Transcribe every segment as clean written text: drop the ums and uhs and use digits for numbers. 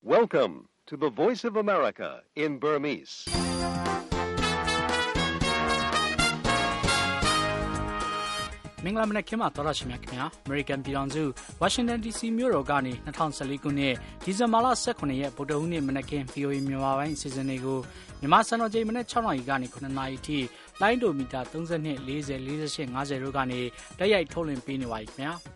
Welcome to the Voice of America in Burmese. ။မင်္ဂလာမနက်ခင်းပါသောရရှိမြခင်ဗျာ American ပြည်ထောင်စု Washington DC မြို့တော်ကနေ2014ခုနှစ်ဒီဇင်ဘာလ18ရက်ဗုဒ္ဓဟူးနေ့မနက်ခင်း VOA မြန်မာပိုင်းအစီအစဉ်တွေကိုမြန်မာစံတော်ချိန်မနက်6နာရီကနေ9နာရီထိလိုင်းဒိုမီတာ32 40 48 50တို့ကနေတိုက်ရိုက်ထုတ်လွှင့်ပေးနေပါပြီခင်ဗျာ။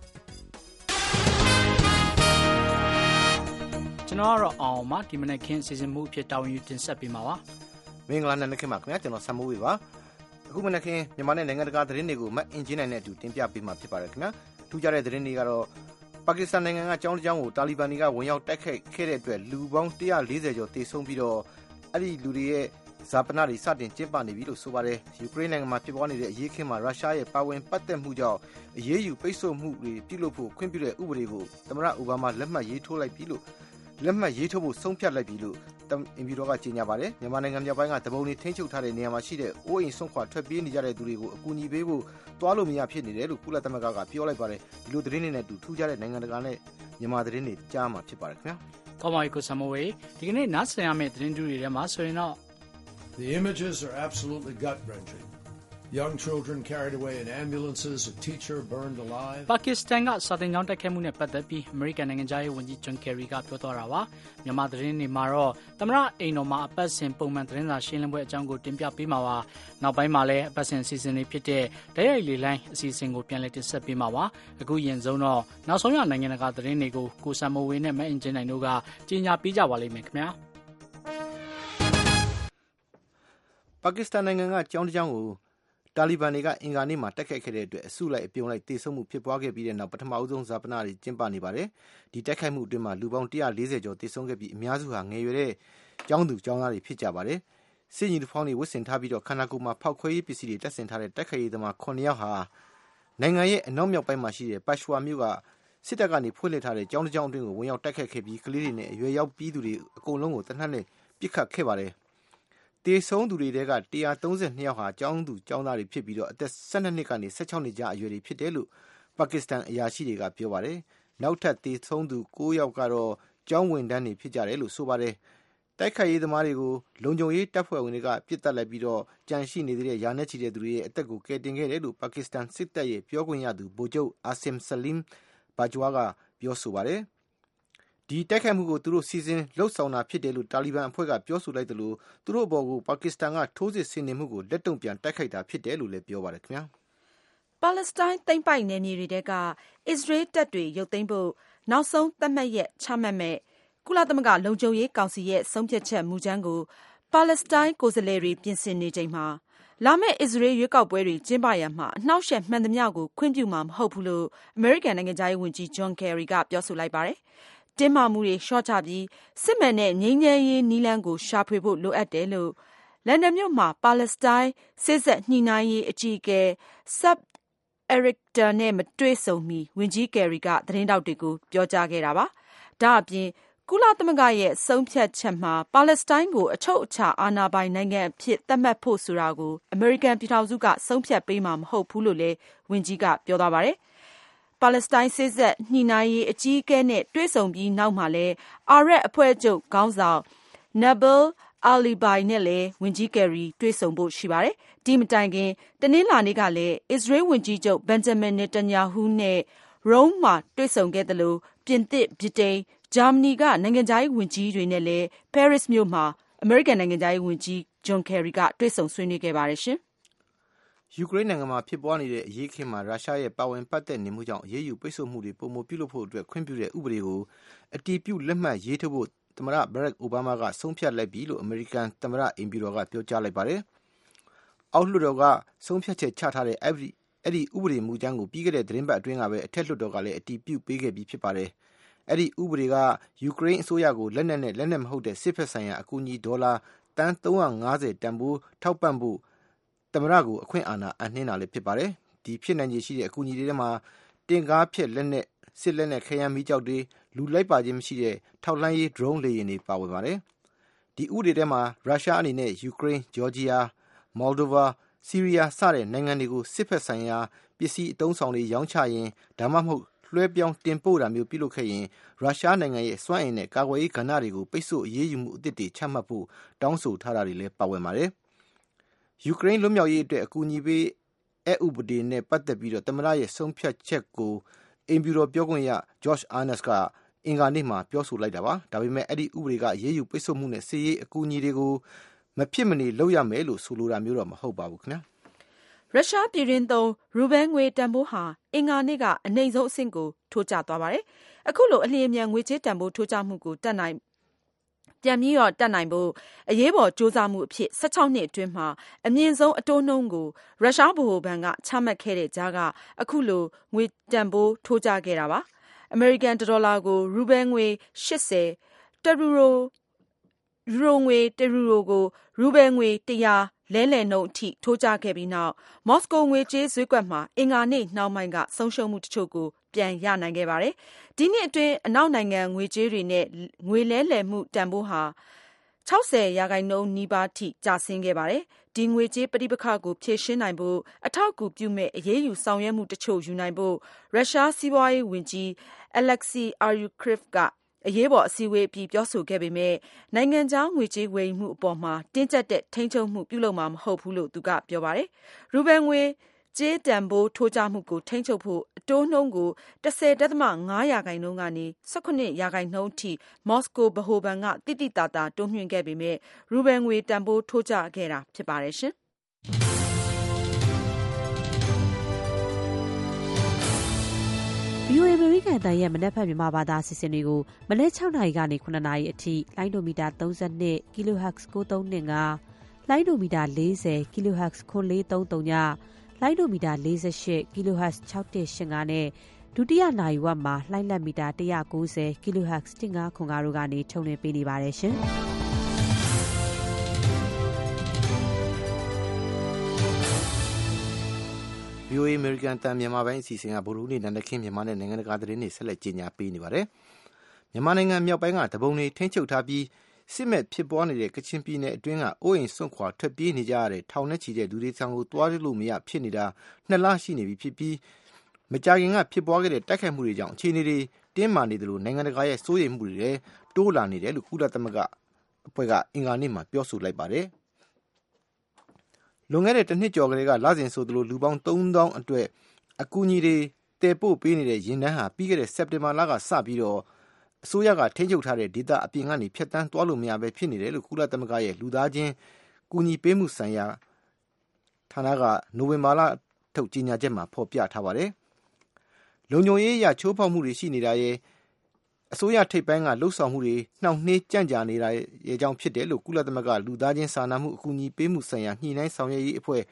ကျွန်တော်ကတော့အောင်မဒီမနက်ခင်းအစီအစဉ်မှုအဖြစ်တာဝန်ယူတင်ဆက်ပေးမှာပါ။မင်္ဂလာနံနက်ခင်းပါခင်ဗျာကျွန်တော်ဆမ်မိုးဝေပါ။အခုမနက်ခင်းမြန်မာနဲ့နိုင်ငံတကာသတင်းတွေကိုမတ်အင်ဂျင်နိုင်နဲ့အတူတင်ပြပေးမှာဖြစ်ပါတယ်ခင်ဗျာထူးခြားတဲ့သတင်းတွေကတော့ပါကစ္စတန်နိုင်ငံကကျောင်းတစ်ကျောင်းကိုတာလီဘန်တွေကဝင်ရောက်တိုက်ခိုက်ခဲ့တဲ့အတွက်လူပေါင်း140ကျော်သေဆုံးပြီးတော့အဲ့ဒီလူတွေရဲ့ဇာပနာတွေစတင်ကျင်းပနေပြီလို့ဆိုပါတယ်ယူကရိန်းနိုင်ငံမှာဖြစ်ပွားနေတဲ့အရေးအခင်းမှာရုရှားရဲ့ပါဝင်ပတ်သက်မှုကြောင့်အရေးယူပိတ်ဆို့မှုတွေပြုလုပ်ဖို့ခွင့်ပြုတဲ့ဥပဒေကိုသမ္မတအိုဘားမားလက်မှတ်ရေးထိုးဖို့ဆုံးဖြတ်လိုက်ပြီလို့အင်ပီတော်ကကြေညာပါတယ်မြန်မာနိုင်ငံမြောက်ပိုင်းကတပုံတွေထိန်းချုပ်ထားတဲ့နေရာမှာရှိတဲ့အိုးအိမ်ဆွန့်ခွာထွက်ပြေးနေကြတဲ့သူတွေကိုအကူအညီပေးဖို့တွားလို့မရဖြစ်နေတယ်လို့ကုလသမဂ္ဂကပြောလိုက်ပါတယ်ဒီလိုသတင်းတွေနဲ့တူထူးခြားတဲ့နိုင်ငံတကာနဲ့မြန်မာသတင်းတွေကြားမှာဖြစ်ပါတယ်ခင်ဗျာကောင်းပါပြီကိုဆမ်မိုးဝေဒီကနေ့နားဆင်ရမယ့်သတင်းတွေထဲမှာဆိုရင်တော့ The images are absolutely gut-wrenching. Young children carried away in ambulances, a teacher burned alive. ပါကစ္စတန်ကစာတင်ကြောင်းတိုက်ခိုက်မှုနဲ့ပတ်သက်ပြီးအမေရိကန်နိုင်ငံသားရေးဝန်ကြီးဂျွန်ကယ်ရီကပြောသွားတာပါမြန်မာသတင်းတွေမှာတော့သမ္မတအိမ်တော်မှာအပတ်စဉ်ပုံမှန်သတင်းစာရှင်းလင်းပွဲအကြောင်းကိုတင်ပြပေးမှာပါနောက်ပိုင်းမှာလည်းအပတ်စဉ်အစီအစဉ်တွေဖြစ်တဲ့တိုက်ရိုက်လေလိုင်းအစီအစဉ်ကိုပြန်လည်တင်ဆက်ပေးမှာပါအခုရင်ဆုံးတော့နောက်ဆုံးရနိုင်ငံတကာသတင်းတွေကိုကိုဆမ်မိုဝေနဲ့မအင်ဂျင်နိုင်တို့ကကြီးညာပေးကြပါလိမ့်မယ်ခင်ဗျာပါကစ္စတန်နိုင်ငံကကျောင်းတစ်ကျောင်းကိုတာလီဘန်တွေကအင်္ဂါနေ့မှာတိုက်ခိုက်ခဲ့တဲ့အတွက်အစုလိုက်အပြုံလိုက်တေဆုံးမှုဖြစ်ပွားခဲ့ပြီးတဲ့နောက်ပထမအဆုံးဇာပနာတွေကျင်းပနေပါတယ်။ဒီတိုက်ခိုက်မှုအတွင်းမှာလူပေါင်း140ကျော်တေဆုံးခဲ့ပြီးအများစုဟာငယ်ရွယ်တဲ့ကျောင်းသူကျောင်းသားတွေဖြစ်ကြပါတယ်။စစ်ညီတဖောင်းတွေဝတ်ဆင်ထားပြီးတော့ခန္ဓာကိုယ်မှာဖောက်ခွဲရေးပစ္စည်းတွေတပ်ဆင်ထားတဲ့တိုက်ခိုက်ရေးသမား9ယောက်ဟာနိုင်ငံရဲ့အနောက်မြောက်ပိုင်းမှာရှိတဲ့ပတ်ရှ်ဝါမြို့ကစစ်တပ်ကနေဖွင့်လှစ်ထားတဲ့ကျောင်းတစ်ကျောင်းအတွင်းကိုဝင်ရောက်တိုက်ခိုက်ခဲ့ပြီးကလေးတွေနဲ့အရွယ်ရောက်ပြီးသူတွေအကုန်လုံးကိုတနက်နဲ့ပစ်ခတ်ခဲ့ပါတယ်။တေဆုံးသူတွေထဲက132ယောက်ဟာကျောင်းသူကျောင်းသားတွေဖြစ်ပြီးတော့အသက်12နှစ်ကနေ16နှစ်ကြားအရွယ်တွေဖြစ်တယ်လို့ပါကစ္စတန်အရာရှိတွေကပြောပါတယ်။နောက်ထပ်တေဆုံးသူ9ယောက်ကတော့ကျောင်းဝန်ထမ်းတွေဖြစ်ကြတယ်လို့ဆိုပါတယ်။တိုက်ခိုက်ရေးသမားတွေကိုလုံခြုံရေးတပ်ဖွဲ့ဝင်တွေကပစ်တက်လိုက်ပြီးတော့ကြန့်ရှိနေတဲ့ရာနဲ့ချီတဲ့သူတွေရဲ့အသက်ကိုကယ်တင်ခဲ့တယ်လို့ပါကစ္စတန်စစ်တပ်ရဲ့ပြောခွင့်ရသူဗိုလ်ချုပ်အာဆင်ဆလင်ဘာဂျွာကပြောဆိုပါတယ်။ဒီတိုက်ခိုက်မှုကိုသူတို့စီစဉ်လှုပ်ဆောင်တာဖြစ်တယ်လို့တာလီဘန်အဖွဲ့ကပြောဆိုလိုက်တယ်လို့သူတို့အပေါ်ကိုပါကစ္စတန်ကထိုးစစ်ဆင်နေမှုကိုလက်တုံ့ပြန်တိုက်ခိုက်တာဖြစ်တယ်လို့လည်းပြောပါတယ်ခင်ဗျာပါလက်စတိုင်းသိမ်းပိုက်နယ်မြေတွေထဲကအစ္စရေးတပ်တွေရုပ်သိမ်းဖို့နောက်ဆုံးသတ်မှတ်ရက်ချမှတ်မဲ့ကုလသမဂ္ဂလုံခြုံရေးကောင်စီရဲ့ဆုံးဖြတ်ချက်မူကြမ်းကိုပါလက်စတိုင်းကိုယ်စားလှယ်တွေပြင်ဆင်နေချိန်မှာလာမယ့်အစ္စရေးရွေးကောက်ပွဲတွေကျင်းပရမှာအနှောက်အယှက်မှန်သမျှကိုခွင့်ပြုမှာမဟုတ်ဘူးလို့အမေရိကန်နိုင်ငံသားရေးဝန်ကြီးဂျွန်ကယ်ရီကပြောဆိုလိုက်ပါတယ်တင်းမာမှုတွေလျှော့ချပြီးစစ်မှန်တဲ့ငြိမ်းချမ်းရေးနည်းလမ်းကိုရှာဖွေဖို့လိုအပ်တယ်လို့လန်ဒန်မြို့မှာပါလက်စတိုင်းစစ်ဆက်ညှိနှိုင်းရေးအကြီးအကဲဆပ်အရစ်တာနဲ့မတွေ့ဆုံမီဝန်ကြီးကယ်ရီကသတင်းတောက်တွေကိုပြောကြားခဲ့တာပါ။ဒါအပြင်ကုလသမဂ္ဂရဲ့ဆုံးဖြတ်ချက်မှာပါလက်စတိုင်းကိုအချုပ်အခြာအာဏာပိုင်နိုင်ငံအဖြစ်သတ်မှတ်ဖို့ဆိုတာကိုအမေရိကန်ပြည်ထောင်စုကဆုံးဖြတ်ပေးမှာမဟုတ်ဘူးလို့လည်းဝန်ကြီးကပြောသွားပါတယ်။ပါလက်စတိုင်းစစ်ဆက်ညှိနှိုင်းရေးအကြီးအကဲနဲ့တွေ့ဆုံပြီးနောက်မှာလည်းအာရက်အဖွဲ့ချုပ်ခေါင်းဆောင်နဘယ်အာလီဘိုင်နဲ့လည်းဝန်ကြီးကယ်ရီတွေ့ဆုံဖို့ရှိပါတယ်။ဒီမတိုင်ခင်တနင်္လာနေ့ကလည်းအစ္စရေးဝန်ကြီးချုပ်ဘန်ဂျမင်နေတန်ယာဟူးနဲ့ရုံးမှာတွေ့ဆုံခဲ့တယ်လို့ပြင်သစ်ဗြိတိန်ဂျာမနီကနိုင်ငံသားရေးဝန်ကြီးတွေနဲ့လည်းပဲရစ်မြို့မှာအမေရိကန်နိုင်ငံသားရေးဝန်ကြီးဂျွန်ကယ်ရီကတွေ့ဆုံဆွေးနွေးခဲ့ပါတယ်ရှင်ယူကရိန်းနိုင်ငံမှာဖြစ်ပွားနေတဲ့အရေးအခင်းမှာရုရှားရဲ့ပါဝင်ပတ်သက်နေမှုကြောင့်အရေးယူပိတ်ဆို့မှုတွေပုံမပြုလုပ်ဖို့အတွက်ခွင့်ပြုတဲ့ဥပဒေကိုအတည်ပြုလက်မှတ်ရေးထိုးဖို့သမ္မတဘရက်အိုဘားမားကဆုံးဖြတ်လိုက်ပြီလို့အမေရိကန်သမ္မတအိမ်ဖြူတော်ကပြောကြားလိုက်ပါတယ်။အောက်လွှတ်တော်ကဆုံးဖြတ်ချက်ချထားတဲ့အဲ့ဒီဥပဒေမူကြမ်းကိုပြီးခဲ့တဲ့သတင်းပတ်အတွင်းကပဲအထက်လွှတ်တော်ကလည်းအတည်ပြုပေးခဲ့ပြီးဖြစ်ပါတယ်။အဲ့ဒီဥပဒေကယူကရိန်းအစိုးရကိုလက်နက်မဟုတ်တဲ့စစ်ဖက်ဆိုင်ရာအကူအညီဒေါ်လာတန်350တန်ဖိုးထောက်ပံ့ဖို့သမ္မတကိုအခွင့်အာဏာအနှင်းတာလည်းဖြစ်ပါတယ်။ဒီဖြစ်နိုင်ခြေရှိတဲ့အကူအညီတွေထဲမှာတင်ကားဖြက်လက်နက်စစ်လက်နက်ခဲယမ်းမီးကျောက်တွေလူလိုက်ပါခြင်းမရှိတဲ့ထောက်လှမ်းရေး drone လေယာဉ်တွေပါဝင်ပါတယ်။ဒီဥပဒေထဲမှာရုရှားအနေနဲ့ယူကရိန်း၊ဂျော်ဂျီယာ၊မော်လ်ဒိုဗာ၊ဆီးရီးယားစတဲ့နိုင်ငံတွေကိုစစ်ဖက်ဆိုင်ရာပစ္စည်းအသုံးဆောင်တွေရောင်းချရင်ဒါမှမဟုတ်လွှဲပြောင်းတင်ပို့တာမျိုးပြုလုပ်ခဲ့ရင်ရုရှားနိုင်ငံရဲ့စွမ်းအင်နဲ့ကာကွယ်ရေးကဏ္ဍတွေကိုပိတ်ဆို့အရေးယူမှုအသစ်တွေချမှတ်ဖို့တောင်းဆိုထားတာတွေလည်းပါဝင်ပါတယ်။ယူကရိန်းလွတ်မြောက်ရေးအတွက်အကူအညီပေးအဥပဒေနဲ့ပတ်သက်ပြီးသမ္မတရဲ့ဆုံးဖြတ်ချက်ကိုအိမ်ဖြူတော်ပြောခွင့်ရ Josh Earnest ကအင်္ဂါနေ့မှာပြောဆိုလိုက်တာပါ။ဒါပေမဲ့အဲ့ဒီဥပဒေကအရေးယူပိတ်ဆို့မှုနဲ့စစ်ရေးအကူအညီတွေကိုမဖြစ်မနေလုပ်ရမယ်လို့ဆိုလိုတာမျိုးတော့မဟုတ်ပါဘူးခင်ဗျာ။ရုရှားပြည်တွင်းသုံးရူဘဲငွေတန်ဖိုးဟာအင်္ဂါနေ့ကအနိမ့်ဆုံးအဆင့်ကိုထိုးကျသွားပါတယ်။အခုလိုအလျင်အမြန်ငွေကြေးတန်ဖိုးထိုးကျမှုကိုပြန်ပြီးတက်နိုင်ဖို့အရေးပေါ်ကြိုးစားမှုအဖြစ်16နှစ်အတွင်းမှာအမြင့်ဆုံးအတိုးနှုန်းကိုရုရှားဗဟိုဘဏ်ကချမှတ်ခဲ့တဲ့ကြားကအခုလိုငွေတန်ဖိုးထိုးကျခဲ့တာပါ။အမေရိကန်ဒေါ်လာကိုရူဘဲငွေ80တရူရိုငွေတရူရိုကိုရူဘဲငွေ100လဲလှယ်နှုန်းအထိထိုးကျခဲ့ပြီးနောက်မော်စကိုငွေကြေးဈေးကွက်မှာအင်္ဂါနေ့နှောင်းပိုင်းကဆုံးရှုံးမှုတချို့ကိုပြန်ရနိုင်ခဲ့ပါတယ်။ဒီနှစ်အတွင်းအနောက်နိုင်ငံငွေကြေးတွေနဲ့ငွေလဲလှယ်မှုတန်ဖိုးဟာ60% နီးပါးထိကျဆင်းခဲ့ပါတယ်။ဒီငွေကြေးပဋိပက္ခကိုဖြေရှင်းနိုင်ဖို့အထောက်အကူပြုမဲ့အရေးယူဆောင်ရွက်မှုတချို့ယူနိုင်ဖို့ရုရှားစီးပွားရေးဝန်ကြီး Alexei Aryukhin ကအရေးပေါ်အစည်းအဝေးပြီးပြောဆိုခဲ့ပေမဲ့နိုင်ငံခြားငွေကြေးဝယ်ယူမှုအပေါ်မှာတင်းကျပ်တဲ့ထိန်းချုပ်မှုပြုလုပ်မှာမဟုတ်ဘူးလို့သူကပြောပါတယ်။ရူဘဲငွေကြေးတန်ဖိုးထိုးကျမှုကိုထိန်းချုပ်ဖို့အတိုးနှုန်းကို 10.5% ကနေ 17% အထိမော်စကိုဗဟိုဘဏ်ကတိတိတသာတိုးမြှင့်ခဲ့ပေမဲ့ရူဘဲငွေတန်ဖိုးထိုးကျခဲ့တာဖြစ်ပါတယ်ရှင်။ VOA အမေရိကန်အသံရဲ့မနက်ဖြန်မြန်မာဘာသာအစီအစဉ်တွေကိုမနက်6နာရီကနေ9နာရီအထိလိုင်းဒိုမီတာ32 kHz 9325လိုင်းဒိုမီတာ40 kHz 9433ညလိုင်းဒိုမီတာ48 kHz 6185နဲ့ဒုတိယနာရီဝက်မှာလိုင်းလက်မီတာ190 kHz 1505တို့ကနေထုတ်လွှင့်ပေးနေပါတယ်ရှင်။ VOA American တန်မြန်မာပိုင်းအစီအစဉ်ကဗုဒ္ဓဟူးနေ့နံနက်ခင်းမြန်မာနဲ့နိုင်ငံတကာသတင်းတွေဆက်လက်ကြီးညာပေးနေပါတယ်။မြန်မာနိုင်ငံမြောက်ပိုင်းကတပုံတွေထိန်းချုပ်ထားပြီးစစ်မဲ့ဖြစ်ပွားနေတဲ့ကချင်ပြည်နယ်အတွင်းကအိုးအိမ်စွန့်ခွာထွက်ပြေးနေကြရတဲ့ထောင်နဲ့ချီတဲ့လူတွေဆောင်ကိုတွားလို့မရဖြစ်နေတာ2လရှိနေပြီဖြစ်ပြီးမကြာခင်ကဖြစ်ပွားခဲ့တဲ့တိုက်ခိုက်မှုတွေကြောင့်အခြေအနေတွေတင်းမာနေတယ်လို့နိုင်ငံတကာရဲ့စိုးရိမ်မှုတွေလည်းတိုးလာနေတယ်လို့ကုလသမဂ္ဂအဖွဲ့ကအင်္ဂါနေ့မှာပြောဆိုလိုက်ပါတယ်။လွန်ခဲ့တဲ့တစ်နှစ်ကျော်ကလေးကလစဉ်ဆိုသလိုလူပေါင်း3000အတွက်အကူအညီတွေတည်ပို့ပေးနေတဲ့ရင်တန်းဟာပြီးခဲ့တဲ့စက်တင်ဘာလကစပြီးတော့အစိုးရကထိန်းချုပ်ထားတဲ့ဒေသအပြင်ကနေဖျက်ဆီးသွားလို့မရပဲဖြစ်နေတယ်လို့ကုလသမဂ္ဂရဲ့လူသားချင်းကူညီပေးမှုဆိုင်ရာဌာနကနိုဝင်ဘာလထုတ်ကြေညာချက်မှာဖော်ပြထားပါတယ်။လုံခြုံရေးအရချိုးဖောက်မှုတွေရှိနေတာရဲ့အစိုးရထိပ်ပိုင်းကလှုပ်ဆောင်မှုတွေနှောင့်နှေးကြန့်ကြာနေတာရဲ့အကြောင်းဖြစ်တယ်လို့ကုလသမဂ္ဂလူသားချင်းစာနာမှုအကူအညီပေးမှုဆိုင်ရာညှိနှိုင်းဆောင်ရွက်ရေးအဖွဲ့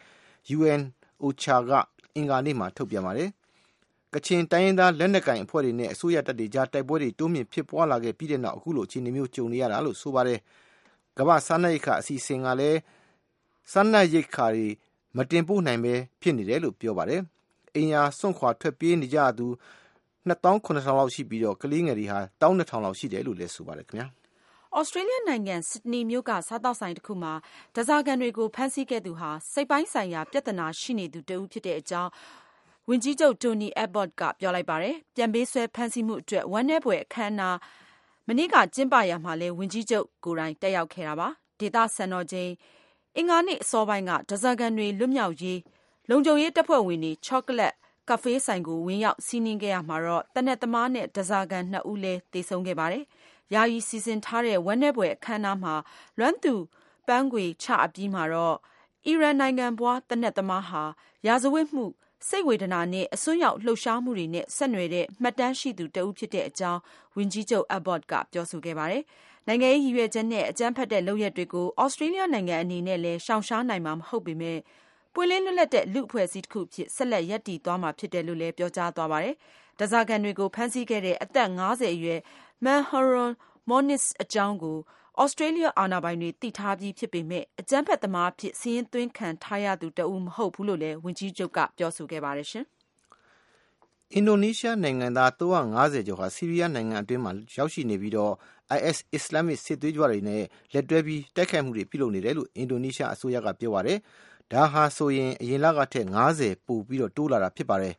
UNOCHA ကအင်္ဂါနေ့မှာထုတ်ပြန်ပါတယ်။ကချင်တိုင်းရင်းသားလက်နက်ကိုင်အဖွဲ့တွေနဲ့အစိုးရတပ်တွေကြားတိုက်ပွဲတွေတိုးမြင့်ဖြစ်ပွားလာခဲ့ပြီးတဲ့နောက်အခုလိုအခြေအနေမျိုးကြုံနေရတာလို့ဆိုပါတယ်။ကမ္ဘာစားနပ်ရိက္ခာအစီအစဉ်ကလည်းစားနပ်ရိက္ခာတွေမတင်ပို့နိုင်ပဲဖြစ်နေတယ်လို့ပြောပါတယ်။အိမ်ယာစွန့်ခွာထွက်ပြေးနေကြသူ2,700 လောက်ရှိပြီးတော့ကလေးငယ်တွေဟာ12,000 လောက်ရှိတယ်လို့လည်းဆိုပါတယ်ခင်ဗျာ။ဩစတြေးလျနိုင်ငံဆစ်ဒနီမြို့ကစားတောက်ဆိုင်တစ်ခုမှာဓားစာခံတွေကိုဖမ်းဆီးခဲ့သူဟာစိတ်ပိုင်းဆိုင်ရာပြဿနာရှိနေသူတဦးဖြစ်တဲ့အကြောင်းဝန်ကြီးချုပ်တိုနီအက်ဘော့တ်ကပြောလိုက်ပါတယ်။ပြန်ပေးဆွဲဖမ်းဆီးမှုအတွက်ဝမ်းနည်းဖွယ်အခမ်းအနားမနေ့ကကျင်းပရာမှာလည်းဝန်ကြီးချုပ်ကိုယ်တိုင်တက်ရောက်ခဲ့တာပါ။ဒေသစံတော်ချိန်အင်္ဂါနေ့အစောပိုင်းကဓားစာခံတွေလွတ်မြောက်ရေးလုံခြုံရေးတပ်ဖွဲ့ဝင်တွေချောကလတ်ကာဖေးဆိုင်ကိုဝင်ရောက်စီးနင်းခဲ့ရမှာတော့တနက်သမားနဲ့ဓားစာခံ2ဦးလည်းသေဆုံးခဲ့ပါတယ်။ယာယီစီစဉ်ထားတဲ့ဝမ်းနည်းဖွယ်အခမ်းအနားမှာလွမ်းသူပန်းခွေချအပြီးမှာတော့အီရန်နိုင်ငံဘွားတနက်သမားဟာရာဇဝတ်မှုစိတ်ဝေဒနာနဲ့အစွန်းရောက်လှုပ်ရှားမှုတွေနဲ့ဆက်နွယ်တဲ့မှတ်တမ်းရှိသူတဦးဖြစ်တဲ့အကြောင်းဝန်ကြီးချုပ်အက်ဘော့တ်ကပြောဆိုခဲ့ပါတယ်။နိုင်ငံရေးရည်ရွယ်ချက်နဲ့အကြမ်းဖက်တဲ့လုပ်ရပ်တွေကိုဩစတြေးလျနိုင်ငံအနေနဲ့လည်းရှောင်ရှားနိုင်မှာမဟုတ်ပေမဲ့ပွင့်လင်းလွတ်လပ်တဲ့လူ့အဖွဲ့အစည်းတစ်ခုဖြစ်ဆက်လက်ရပ်တည်သွားမှာဖြစ်တယ်လို့လည်းပြောကြားသွားပါတယ်။ဓားစာခံတွေကိုဖမ်းဆီးခဲ့တဲ့အသက်50အရွယ်မန်ဟရွန်မော်နစ်အကြောင်းကိုဩစတြေးလျအာဏာပိုင်တွေသိထားပြီးဖြစ်ပေမဲ့အကြမ်းဖက်သမားအဖြစ်စာရင်းသွင်းခံထားရသူတဦးမဟုတ်ဘူးလို့လည်းဝန်ကြီးချုပ်ကပြောဆိုခဲ့ပါတယ်ရှင်။အင်ဒိုနီးရှားနိုင်ငံသား350ကျော်ဟာဆီးရီးယားနိုင်ငံအတွင်းမှာရောက်ရှိနေပြီးတော့ IS အစ္စလာမစ်စစ်သွေးကြွတွေနဲ့လက်တွဲပြီးတိုက်ခိုက်မှုတွေပြုလုပ်နေတယ်လို့အင်ဒိုနီးရှားအစိုးရကပြောပါတယ်။ဒါဟာဆိုရင်အရင်လကထက်50ပိုပြီးတော့တိုးလာတာဖြစ်ပါတယ်။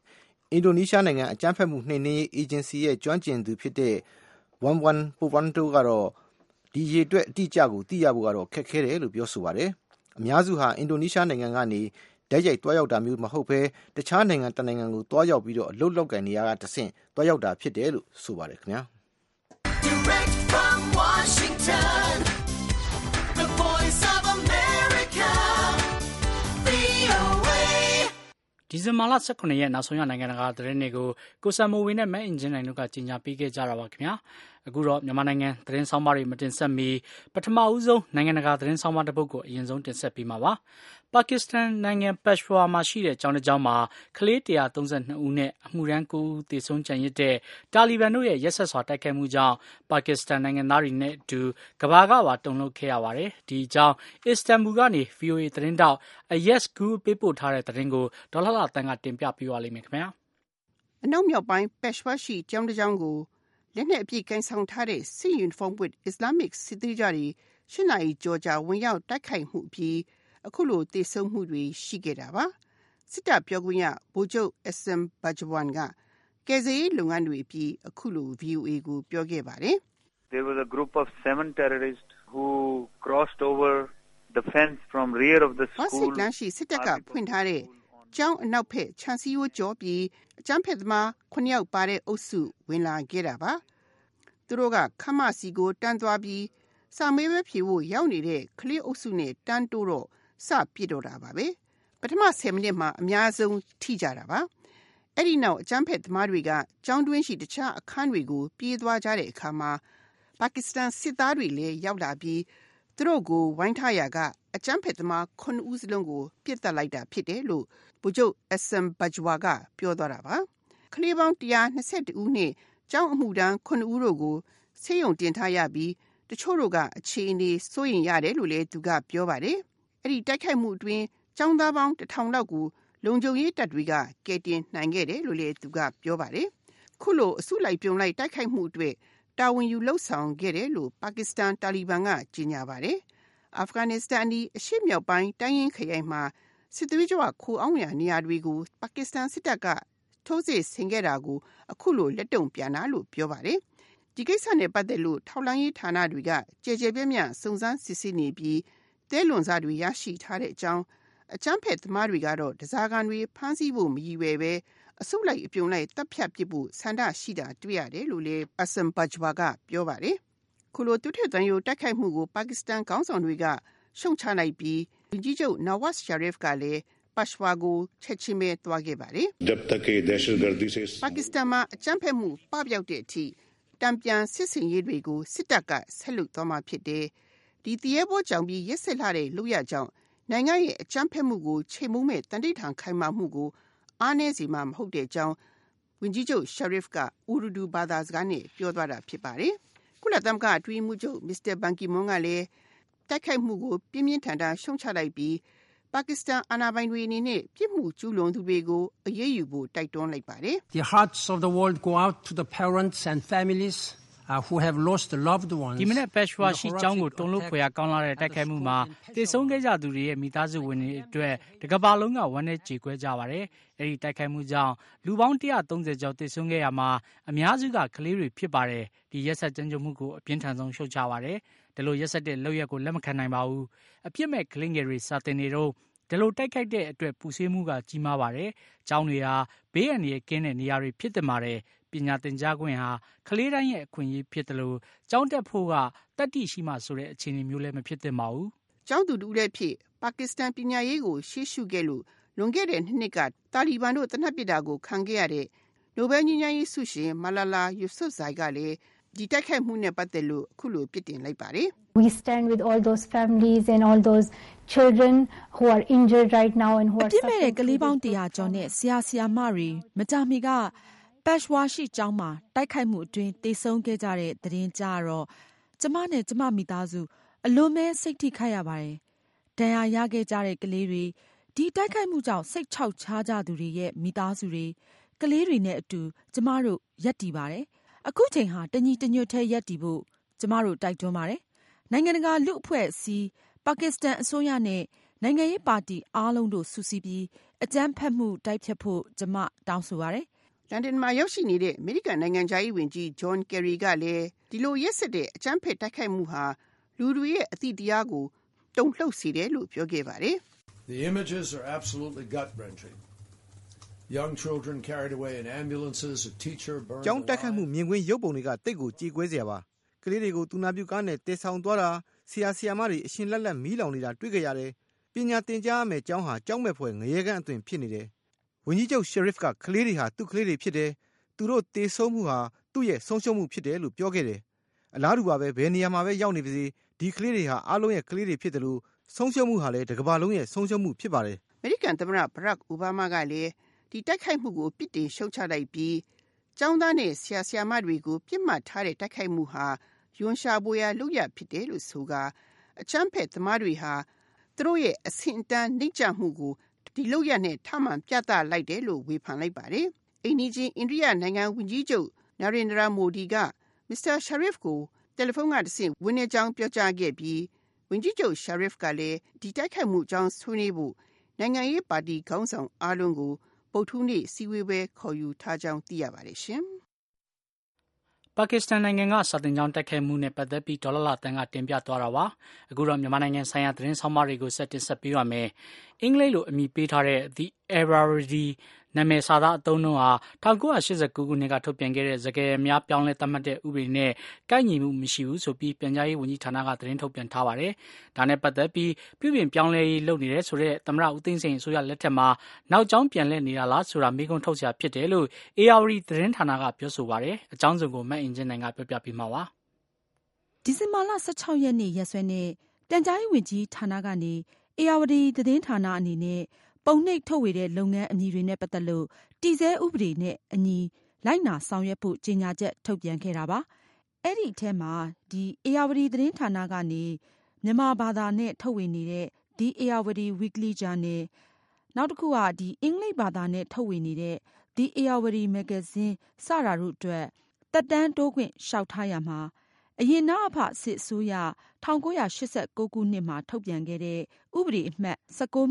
အင်ဒိုနီးရှားနိုင်ငံအကြမ်းဖက်မှုနှိမ်နင်းရေးအေဂျင်စီရဲ့ကျွမ်းကျင်သူဖြစ်တဲ့ Wawan Purwanto ကတော့ဒီရေအတွက်အတိအကျကိုသိရဖို့ကတော့ခက်ခဲတယ်လို့ပြောဆိုပါတယ်။အများစုဟာအင်ဒိုနီးရှားနိုင်ငံကနေတိုက်ရိုက်တွားရောက်တာမျိုးမဟုတ်ဘဲတခြားနိုင်ငံတစ်နိုင်ငံကိုတွားရောက်ပြီးတော့အလုပ်လုပ်ကိုင်နေရတာတဆင့်တွားရောက်တာဖြစ်တယ်လို့ဆိုပါတယ်ခင်ဗျာ။ Direct from Washington, the voice of America, VOA. ဒီဇင်ဘာလ 18 ရက်နောက်ဆုံးရနိုင်ငံတကာသတင်းတွေကိုကိုစံမိုဝေနဲ့မက်အင်ဂျင်နိုင်တို့ကကြီးညာပေးခဲ့ကြတာပါခင်ဗျာအခုတော့မြန်မာနိုင်ငံသတင်းဆောင်မတွေမတင်ဆက်မီပထမဦးဆုံးနိုင်ငံတကာသတင်းဆောင်မတစ်ပုဒ်ကိုအရင်ဆုံးတင်ဆက်ပေးမှာပါပါကစ္စတန်နိုင်ငံပက်ရှ်ဝါမှာရှိတဲ့ကျောင်းတစ်ကျောင်းမှာကလေး132ဦးနဲ့အမှုရန်9ဦးသေဆုံးကြံရစ်တဲ့တာလီဘန်တို့ရဲ့ရက်စက်စွာတိုက်ခိုက်မှုကြောင့်ပါကစ္စတန်နိုင်ငံသားတွေနဲ့အတူကမ္ဘာကပါတုန်လှုပ်ခဲ့ရပါတယ်ဒီအကြောင်းအစ္စတန်ဘူကနေ VOA သတင်းတောက်အယက်စကူပေးပို့ထားတဲ့သတင်းကိုဒေါ်လာလာတန်ကတင်ပြပေးပါလိမ့်မယ်ခင်ဗျာအနောက်မြောက်ပိုင်းပက်ရှ်ဝါရှိကျောင်းတစ်ကျောင်းကိုလက်နက်အပြည့်ကင်ဆောင်ထားတဲ့စစ်ယူနီဖောင်းဝတ်အစ္စလာမစ်စစ်သည်ကြတွေ၈နာရီကျော်ကြာဝင်ရောက်တိုက်ခိုက်မှုအပြီးအခုလိုသေဆုံးမှုတွေရှိခဲ့တာပါစစ်တပ်ပြောခွင့်ရဗိုလ်ချုပ်အဆမ်ဘဂျဝန်ကကယ်ဆယ်ရေးလုပ်ငန်းတွေအပြီးအခုလို VOA ကိုပြောခဲ့ပါတယ် There was a group of 7 terrorists who crossed over the fence from rear of the school. စစ်လမ်းရှိစစ်တပ်ကဖွင့်ထားတဲ့ကျောင်းအနောက်ဖက်ခြံစည်းရိုးကျော်ပြီးအကြမ်းဖက်သမား9ယောက်ပါတဲ့အုပ်စုဝင်လာခဲ့တာပါသူတို့ကခမစီကိုတန်းသွားပြီးစာမေးပွဲဖြေဖို့ရောက်နေတဲ့ကလေးအုပ်စုနဲ့တန်းတိုးတော့စပြစ်တော့တာပါပဲပထမ10မိနစ်မှာအများဆုံးထိကြတာပါအဲ့ဒီနောက်အကြမ်းဖက်သမားတွေကကျောင်းတွင်းရှိတခြားအခန်းတွေကိုပြေးသွားကြတဲ့အခါမှာပါကစ္စတန်စစ်သားတွေလည်းရောက်လာပြီးသူတို့ကိုဝိုင်းထားရာကအကြမ်းဖက်သမား9ဦးစလုံးကိုပြစ်တက်လိုက်တာဖြစ်တယ်လို့ဗိုလ်ချုပ်အဆမ်ဘဂျဝါကပြောသွားတာပါကလေးပေါင်း122ဦးနဲ့ကျောင်းအမှုတန်း9ဦးတို့ကိုဆေးရုံတင်ထားရပြီးတချို့တို့ကအခြေအနေစိုးရိမ်ရတယ်လို့လည်းသူကပြောပါတယ်အဲ့ဒီတိုက်ခိုက်မှုအတွင်းကျောင်းသားပေါင်း1000လောက်ကိုလုံခြုံရေးတပ်တွေကကယ်တင်နိုင်ခဲ့တယ်လို့လည်းသူကပြောပါတယ်ခုလိုအစုလိုက်ပြုံလိုက်တိုက်ခိုက်မှုအတွက်တာဝန်ယူလှုပ်ဆောင်ခဲ့တယ်လို့ပါကစ္စတန်တာလီဘန်ကကြေညာပါတယ်အာဖဂန်နစ္စတန်အရှေ့မြောက်ပိုင်းတိုင်းရင်းခရိုင်မှာစစ်သွေးကြွခိုးအောင်ရနေရာတွေကိုပါကစ္စတန်စစ်တပ်ကထိုးစစ်ဆင်ခဲ့တာကိုအခုလိုလက်တုံပြန်တာလို့ပြောပါတယ်ဒီကိစ္စနဲ့ပတ်သက်လို့ထောက်လှမ်းရေးဌာနတွေကကြေကြေပြန့်ပြန့်စုံစမ်းစစ်ဆေးနေပြီးတဲလွန်စာတွေရရှိထားတဲ့အကြောင်းအကြမ်းဖက်သမားတွေကတော့ဒဇာကန်တွေဖမ်းဆီးဖို့မရည်ရွယ်ပဲအစုလိုက်အပြုံလိုက်တပ်ဖြတ်ပစ်ဖို့ဆန္ဒရှိတာတွေ့ရတယ်လို့လည်းအဆမ်ဘဂျဝါကပြောပါတယ်ခုလိုတူထက်တန်ယိုတိုက်ခိုက်မှုကိုပါကစ္စတန်ခေါင်းဆောင်တွေကရှုံချလိုက်ပြီးဝန်ကြီးချုပ်နဝတ်ရှာရစ်ကလည်းပက်ရှ်ဝါကိုချက်ချင်းပဲသွားခဲ့ပါတယ်ပါကစ္စတန်မှာအကြမ်းဖက်မှုပပျောက်တဲ့အထိတံပြန်စစ်စင်ရေးတွေကိုစစ်တပ်ကဆက်လုပ်သွားမှာဖြစ်တယ်ဒီတရေဘောကြောင့်ပြီးရက်ဆက်လာတဲ့လူရကြောင့်နိုင်ငံရဲ့အကြမ်းဖက်မှုကိုချိန်မုံမဲ့တန်တိထန်ခိုင်မာမှုကိုအားနည်းစေမှာမဟုတ်တဲ့အကြောင်းဝန်ကြီးချုပ်ရှာရစ်ကဥရဒူဘာသာစကားနဲ့ပြောသွားတာဖြစ်ပါတယ်ကုလသမဂ္ဂအတွင်းမှုချုပ်မစ္စတာဘန်ကီမွန်ကလည်းတိုက်ခိုက်မှုကိုပြင်းပြင်းထန်ထန်ရှုံချလိုက်ပြီးပါကစ္စတန်အာဏာပိုင်တွေအနေနဲ့ပြစ်မှုကျူးလွန်သူတွေကိုအရေးယူဖို့တိုက်တွန်းလိုက်ပါတယ် The hearts of the world go out to the parents and families who have lost loved ones ဒီမနေ့ပက်ရှ်ဝါရှိကျောင်းကိုတုံ့လို့ဖွယ်ကောင်းလာတဲ့တိုက်ခိုက်မှုမှာတေဆုံးခဲ့ကြသူတွေရဲ့မိသားစုဝင်တွေအတွက်တကမ္ဘာလုံးကဝမ်းနည်းကြေကွဲကြပါတယ်အဲဒီတိုက်ခိုက်မှုကြောင့်လူပေါင်း130ကျော်တေဆုံးခဲ့ရမှာအများစုကကလေးတွေဖြစ်ပါတယ်ဒီရက်ဆက်ကြမ်းကြုတ်မှုကိုအပြင်းထန်ဆုံးရှုတ်ချပါတယ်ဒီလိုရက်ဆက်တဲ့လုပ်ရက်ကိုလက်မခံနိုင်ပါဘူးအပြစ်မဲ့ကလင်းငယ်တွေစာတင်နေတော့ဒီလိုတိုက်ခိုက်တဲ့အတွက်ပူဆွေးမှုကကြီးမားပါတယ်ကျောင်းတွေဟာဘေးအန္တရာယ်ကင်းတဲ့နေရာတွေဖြစ်တင်ပါတယ်ပညာသင်ကြားခွင့်ဟာကလေးတိုင်းရဲ့အခွင့်အရေးဖြစ်တယ်လို့ကျောင်းတက်ဖို့ကတတ်သိရှိမှဆိုတဲ့အခြေအနေမျိုးလည်းမဖြစ်သင့်ပါဘူးကျောင်းသူတူတဲ့ဖြစ်ပါကစ္စတန်ပညာရေးကိုရှေ့ရှုခဲ့လို့လွန်ခဲ့တဲ့နှစ်ကတာလီဘန်တို့တနက်ပစ်တာကိုခံခဲ့ရတဲ့နိုဘယ်ငြိမ်းချမ်းရေးဆုရှင်မလာလာယူဆွတ်ဇိုင်ကလည်းဒီတိုက်ခိုက်မှုနဲ့ပတ်သက်လို့အခုလိုပြစ်တင်လိုက်ပါတယ် We stand with all those families and all those children who are injured right now and who are အပြစ်မဲ့တဲ့ကလေးပေါင်း100ကျော်နဲ့ဆရာဆရာမတွေမကြမီကပက်ရှ်ဝါရှိကျောင်းမှာတိုက်ခိုက်မှုအတွင်းတေဆုံးခဲ့ကြတဲ့သတင်းကြားတော့ကျမနဲ့ကျမမိသားစုအလွန်ပဲစိတ်ထိခိုက်ရပါတယ်ဒဏ်ရာရခဲ့ကြတဲ့ကလေးတွေဒီတိုက်ခိုက်မှုကြောင့်စိတ်ချောက်ချားကြသူတွေရဲ့မိသားစုတွေကလေးတွေနဲ့အတူကျမတို့ရပ်တည်ပါတယ်အခုချိန်ဟာတညီတညွတ်ထဲရပ်တည်ဖို့ကျမတို့တိုက်တွန်းပါတယ်နိုင်ငံတကာလူအဖွဲ့အစည်းပါကစ္စတန်အစိုးရနဲ့နိုင်ငံရေးပါတီအားလုံးတို့စုစည်းပြီးအကြမ်းဖက်မှုတိုက်ဖျက်ဖို့ကျမတောင်းဆိုပါတယ်လန်ဒန်မှာရောက်ရှိနေတဲ့အမေရိကန်နိုင်ငံခြားရေးဝန်ကြီး John Kerry ကလည်းဒီလိုရက်စက်တဲ့အကြမ်းဖက်တိုက်ခိုက်မှုဟာလူတွေရဲ့အသည့်တရားကိုတုန်လှုပ်စေတယ်လို့ပြောခဲ့ပါတယ် The images are absolutely gut-wrenching. Young children carried away in ambulances, a teacher burned ကျောင်းတက်ခတ်မှုမြင်ကွင်းရုပ်ပုံတွေကတိတ်ကိုကြေကွဲစရာပါကလေးတွေကိုသူနာပြုကားနဲ့တဲဆောင်သွားတာဆရာဆရာမတွေအရှင်လက်လက်မီးလောင်နေတာတွေ့ကြရတယ်ပညာသင်ကြားရမယ့်ကျောင်းဟာကျောင်းမဲ့ဖွဲ့ငရေကန်းအသွင်ဖြစ်နေတယ်ဝန်ကြီးချုပ် Sharif ကကလေးတွေဟာသူ့ကလေးတွေဖြစ်တယ်သူတို့တေဆုံးမှုဟာသူ့ရဲ့ဆုံးရှုံးမှုဖြစ်တယ်လို့ပြောခဲ့တယ်အလားတူပါပဲဘယ်နေရာမှာပဲရောက်နေပါစေဒီကလေးတွေဟာအားလုံးရဲ့ကလေးတွေဖြစ်တယ်လို့ဆုံးရှုံးမှုဟာလည်းတစ်ကမ္ဘာလုံးရဲ့ဆုံးရှုံးမှုဖြစ်ပါတယ်အမေရိကန်သမ္မတ Barack Obama ကလည်းဒီတိုက်ခိုက်မှုကိုပြစ်တင်ရှုတ်ချလိုက်ပြီးကျောင်းသားနဲ့ဆရာဆရာမတွေကိုပြစ်မှတ်ထားတဲ့တိုက်ခိုက်မှုဟာယွန်ရှာပွေရာလုပ်ရဖြစ်တယ်လို့ဆိုကာအချမ်းဖက်သမားတွေဟာသူတို့ရဲ့အဆင့်အတန်းနှိမ့်ချမှုကိုဒီလုပ်ရနဲ့ထမှန်ပြသလိုက်တယ်လို့ဝေဖန်လိုက်ပါတယ်အိန္ဒိချင်းအိန္ဒိယနိုင်ငံဝန်ကြီးချုပ် Narendra Modi က Mr. Sharif ကိုတယ်လီဖုန်းကတဆင့်ဝင်းနေကြောင်းပြောကြားခဲ့ပြီးဝန်ကြီးချုပ် Sharif ကလည်းဒီတိုက်ခိုက်မှုအကြောင်းဆွေးနွေးဖို့နိုင်ငံရေးပါတီခေါင်းဆောင်အားလုံးကိုဗုဒ္ဓဟူးနေ့စည်းဝေးပွဲခေါ်ယူထားကြောင်းသိရပါတယ်ရှင်ပါကစ္စတန်နိုင်ငံကစာတင်ကြောင်းတိုက်ခိုက်မှုနဲ့ပတ်သက်ပြီးဒေါ်လာလာတန်ကတင်ပြသွားတာပါအခုတော့မြန်မာနိုင်ငံဆိုင်ရာသတင်းဆောင်မတွေကိုဆက်ပေးရမယ်အင်္ဂလိပ်လိုအမည်ပေးထားတဲ့ The Irrawaddy နာမည်စာသားအသုံးအနှုန်းဟာ1989ခုနှစ်ကထုတ်ပြန်ခဲ့တဲ့စကားများပြောင်းလဲသတ်မှတ်တဲ့ဥပဒေနဲ့ကိုက်ညီမှုမရှိဘူးဆိုပြီးပြန်ကြားရေးဝန်ကြီးဌာနကသတင်းထုတ်ပြန်ထားပါတယ်။ဒါနဲ့ပတ်သက်ပြီးပြုပြင်ပြောင်းလဲရေးလုပ်နေတဲ့ဆိုတဲ့သမ္မတဦးသိန်းစိန်အစိုးရလက်ထက်မှာနောက်ကျောင်းပြန်လှည့်နေတာလားဆိုတာမေးခွန်းထုတ်စရာဖြစ်တယ်လို့ ARD သတင်းဌာနကပြောဆိုပါတယ်။အကြောင်းစုံကိုမတ်အင်ဂျင်နိုင်ကပြောပြပေးမှာပါ။ဒီဇင်ဘာလ16ရက်နေ့ရက်စွဲနဲ့ပြန်ကြားရေးဝန်ကြီးဌာနကနေ ARD သတင်းဌာနအနေနဲ့ပုံနှိပ်ထုတ်ဝေတဲ့လုပ်ငန်းအမည်တွေနဲ့ပတ်သက်လို့တည်ဆဲဥပဒေနဲ့အညီလိုက်နာဆောင်ရွက်ဖို့ကြေညာချက်ထုတ်ပြန်ခဲ့တာပါ။အဲ့ဒီအထက်မှာဒီ ARD သတင်းဌာနကနေမြန်မာဘာသာနဲ့ထုတ်ဝေနေတဲ့ The Ayeyarwaddy Weekly Journal နောက်တစ်ခုကဒီအင်္ဂလိပ်ဘာသာနဲ့ထုတ်ဝေနေတဲ့ The Ayeyarwaddy Magazine စတာတို့အတွက်သက်တမ်းတိုးခွင့်လျှောက်ထားရမှာအရင်နအဖစစ်အစိုးရ1989ခုနှစ်မှာထုတ်ပြန်ခဲ့တဲ့ဥပဒေအမှတ်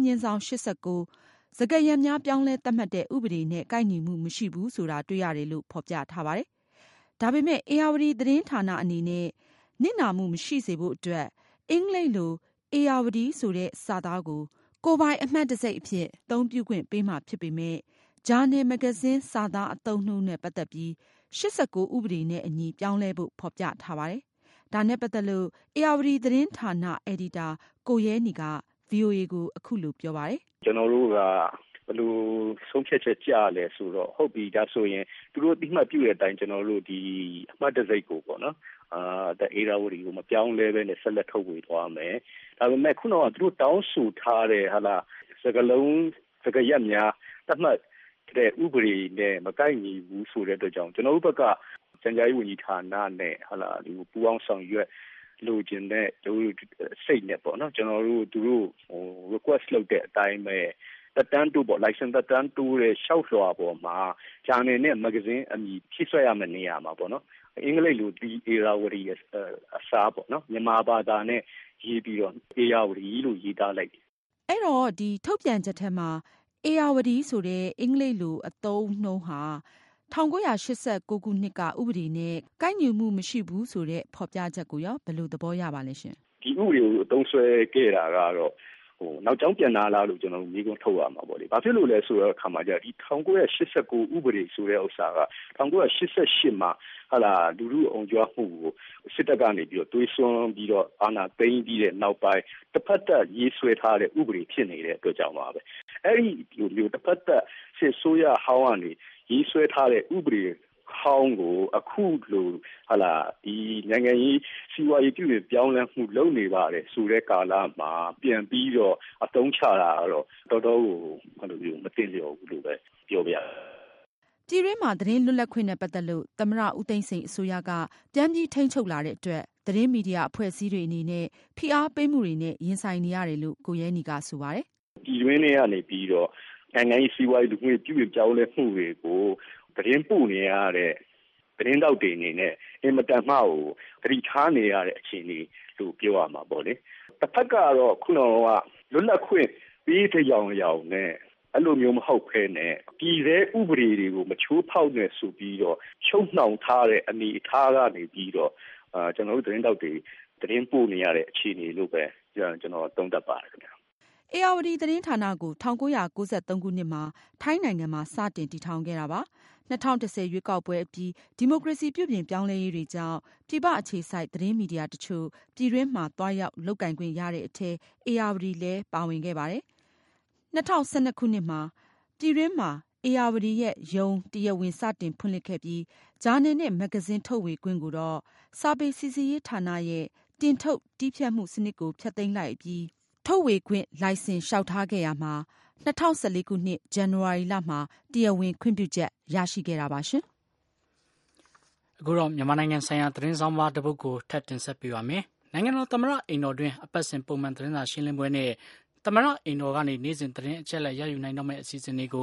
19/89စကားရံများပြောင်းလဲသတ်မှတ်တဲ့ဥပဒေနဲ့ကိုက်ညီမှုမရှိဘူးဆိုတာတွေ့ရတယ်လို့ဖော်ပြထားပါတယ်။ဒါပေမဲ့ ARD သတင်းဌာနအနေနဲ့နစ်နာမှုမရှိစေဖို့အတွက်အင်္ဂလိပ်လို ARD ဆိုတဲ့စာသားကိုကိုယ်ပိုင်အမှတ်တံဆိပ်အဖြစ်အသုံးပြုခွင့်ပေးမှာဖြစ်ပေမဲ့ Journal Magazine စာသားအသုံးနှုန်းနဲ့ပတ်သက်ပြီး89ဥပဒေနဲ့အညီပြောင်းလဲဖို့ဖော်ပြထားပါတယ်။ဒါနဲ့ပတ်သက်လို့ ARD သတင်းဌာနအယ်ဒီတာကိုရဲနီက VOA ကိုအခုလိုပြောပါတယ်။ကျွန်တော်တို့ကဘယ်လိုဆုံးဖြတ်ချက်ကြလဲဆိုတော့ဟုတ်ပြီဒါဆိုရင်သူတို့အတိအမှတ်ပြုတဲ့အတိုင်းကျွန်တော်တို့ဒီအမှတ်တံဆိပ်ကိုပေါ့နော်The Ayeyarwaddyကိုမပြောင်းလဲပဲနဲ့ဆက်လက်ထုတ်ဝေသွားမယ်ဒါပေမဲ့ခုနကသူတို့တောင်းဆိုထားတဲ့ဟာလားစကလုံးစကရက်များတတ်မှတ်တဲ့ဥပဒေနဲ့မကိုက်ညီဘူးဆိုတဲ့အတွက်ကြောင့်ကျွန်တော်တို့ဘက်ကစံကြားရေးဝန်ကြီးဌာနနဲ့ဟာလားဒီပူးပေါင်းဆောင်ရွက်လိုချင်တဲ့တို့စိတ်နဲ့ပေါ့နော်ကျွန်တော်တို့သူတို့request လုပ်တဲ့အတိုင်းပဲတက်တန်းတူပေါ့ license တက်တန်းတူတဲ့ရှောက်လွှာပေါ်မှာ journal နဲ့ magazine အမည်ဖြည့်ဆွဲရမယ့်နေရာမှာပေါ့နော်အင်္ဂလိပ်လို The Ayeyarwaddy အစားပေါ့နော်မြန်မာဘာသာနဲ့ရေးပြီးတော့ Ayeyarwaddy လို့ရေးထားလိုက်တယ်အဲ့တော့ဒီထုတ်ပြန်ချက်ထဲမှာ Ayeyarwaddy ဆိုတဲ့အင်္ဂလိပ်လိုအသုံးနှုန်းဟာ1989ခုနှစ်ကဥပဒေနဲ့ကိုက်ညီမှုမရှိဘူးဆိုတဲ့ဖော်ပြချက်ကိုရောဘယ်လိုသဘောရပါလဲရှင်ဒီဥပဒေကိုအသုံးဆွဲခဲ့တာကတော့နောက်ကျောင်းပြန်လာလားလို့ကျွန်တော်တို့မိကုန်းထုတ်ရမှာပေါ့လေ။ဘာဖြစ်လို့လဲဆိုတော့အခါမှာကျဒီ1989ဥပဒေဆိုတဲ့ဥစ္စာက1988မှာဟာလာလူလူအောင်ကြွားမှုကိုစစ်တပ်ကနေပြီးတော့တွေးစွန်းပြီးတော့အာဏာသိမ်းပြီးတဲ့နောက်ပိုင်းတစ်ဖက်သက်ရေးဆွဲထားတဲ့ဥပဒေဖြစ်နေတဲ့အတွက်ကြောင့်ပါပဲ။အဲ့ဒီလိုမျိုးတစ်ဖက်သက်စစ်ဆိုးရဟောင်းကနေရေးဆွဲထားတဲ့ဥပဒေဟောင်းကိုအခုလိုဟာလာဒီနိုင်ငံရေးစီးပွားရေးပြုပြင်ပြောင်းလဲမှုလုပ်နေပါတယ်ဆိုတဲ့ကာလမှာပြန်ပြီးတော့အသုံးချတာတော့တော်တော်ကိုဘယ်လိုမျိုးမသိလျော်ဘူးလို့ပဲပြောပြရတယ်။ပြည်တွင်းမှာသတင်းလွတ်လပ်ခွင့်နဲ့ပတ်သက်လို့သမ္မတဦးသိန်းစိန်အစိုးရကပြန်ပြီးထိန်းချုပ်လာတဲ့အတွက်သတင်းမီဒီယာအဖွဲ့အစည်းတွေအနေနဲ့ဖိအားပေးမှုတွေနဲ့ရင်ဆိုင်နေရတယ်လို့ကိုရဲနီကဆိုပါတယ်။ပြည်တွင်းထဲကနေပြီးတော့နိုင်ငံရေးစီးပွားရေးလူမှုရေးပြုပြင်ပြောင်းလဲမှုတွေကိုသတင်းပို့နေရတဲ့သတင်းတောက်တွေအနေနဲ့အင်မတန်မှကိုသတိထားနေရတဲ့အခြေအနေလို့ပြောရမှာပေါ့လေ။တစ်ဖက်ကတော့ခုနကလွတ်လပ်ခွင့်ပေးတဲ့ကြောင်နဲ့အဲ့လိုမျိုးမဟုတ်ဘဲနဲ့ပြည်သေးဥပဒေတွေကိုမချိုးဖောက်နေဆိုပြီးတော့ချုပ်နှောင်ထားတဲ့အနေအထားကနေပြီးတော့ကျွန်တော်တို့သတင်းတောက်တွေသတင်းပို့နေရတဲ့အခြေအနေလို့ပဲကျွန်တော်သုံးသပ်ပါတယ်ခင်ဗျာဧရာဝတီသတင်းဌာနကို1993ခုနှစ်မှာထိုင်းနိုင်ငံမှာစတင်တည်ထောင်ခဲ့တာပါ2010ရွေးကောက်ပွဲအပြီးဒီမိုကရေစီပြုပြင်ပြောင်းလဲရေးတွေကြောင့်ပြည်ပအခြေစိုက်သတင်းမီဒီယာတချို့ပြည်တွင်းမှာတွားရောက်လုပ်ကိုင်ခွင့်ရတဲ့အထက်ဧရာဝတီလည်းပါဝင်ခဲ့ပါတယ်2012ခုနှစ်မှာပြည်တွင်းမှာဧရာဝတီရဲ့ရုံးတရားဝင်စတင်ဖွင့်လှစ်ခဲ့ပြီးဂျာနယ်နဲ့မဂ္ဂဇင်းထုတ်ဝေခွင့်ကိုတော့စာပေစီစီရေးဌာနရဲ့တင်ထုတ်တည်းဖြတ်မှုစနစ်ကိုဖျက်သိမ်းလိုက်ပြီးထုတ်ဝေခွင့်လိုင်စင်လျှောက်ထားခဲ့ရမှာ2014ခုနှစ်ဇန်နဝါရီလမှာတရားဝင်ခွင့်ပြုချက်ရရှိခဲ့တာပါရှင်။အခုတော့မြန်မာနိုင်ငံဆိုင်ရာသတင်းဆောင်မတစ်ပုဒ်ကိုထပ်တင်ဆက်ပေးပါမယ်။နိုင်ငံတော်သမ္မတအိမ်တော်တွင်အပတ်စဉ်ပုံမှန်သတင်းစာရှင်းလင်းပွဲနဲ့သမ္မတအိမ်တော်ကနေနေ့စဉ်သတင်းအချက်အလက်ရယူနိုင်တော့မယ့်အစီအစဉ်တွေကို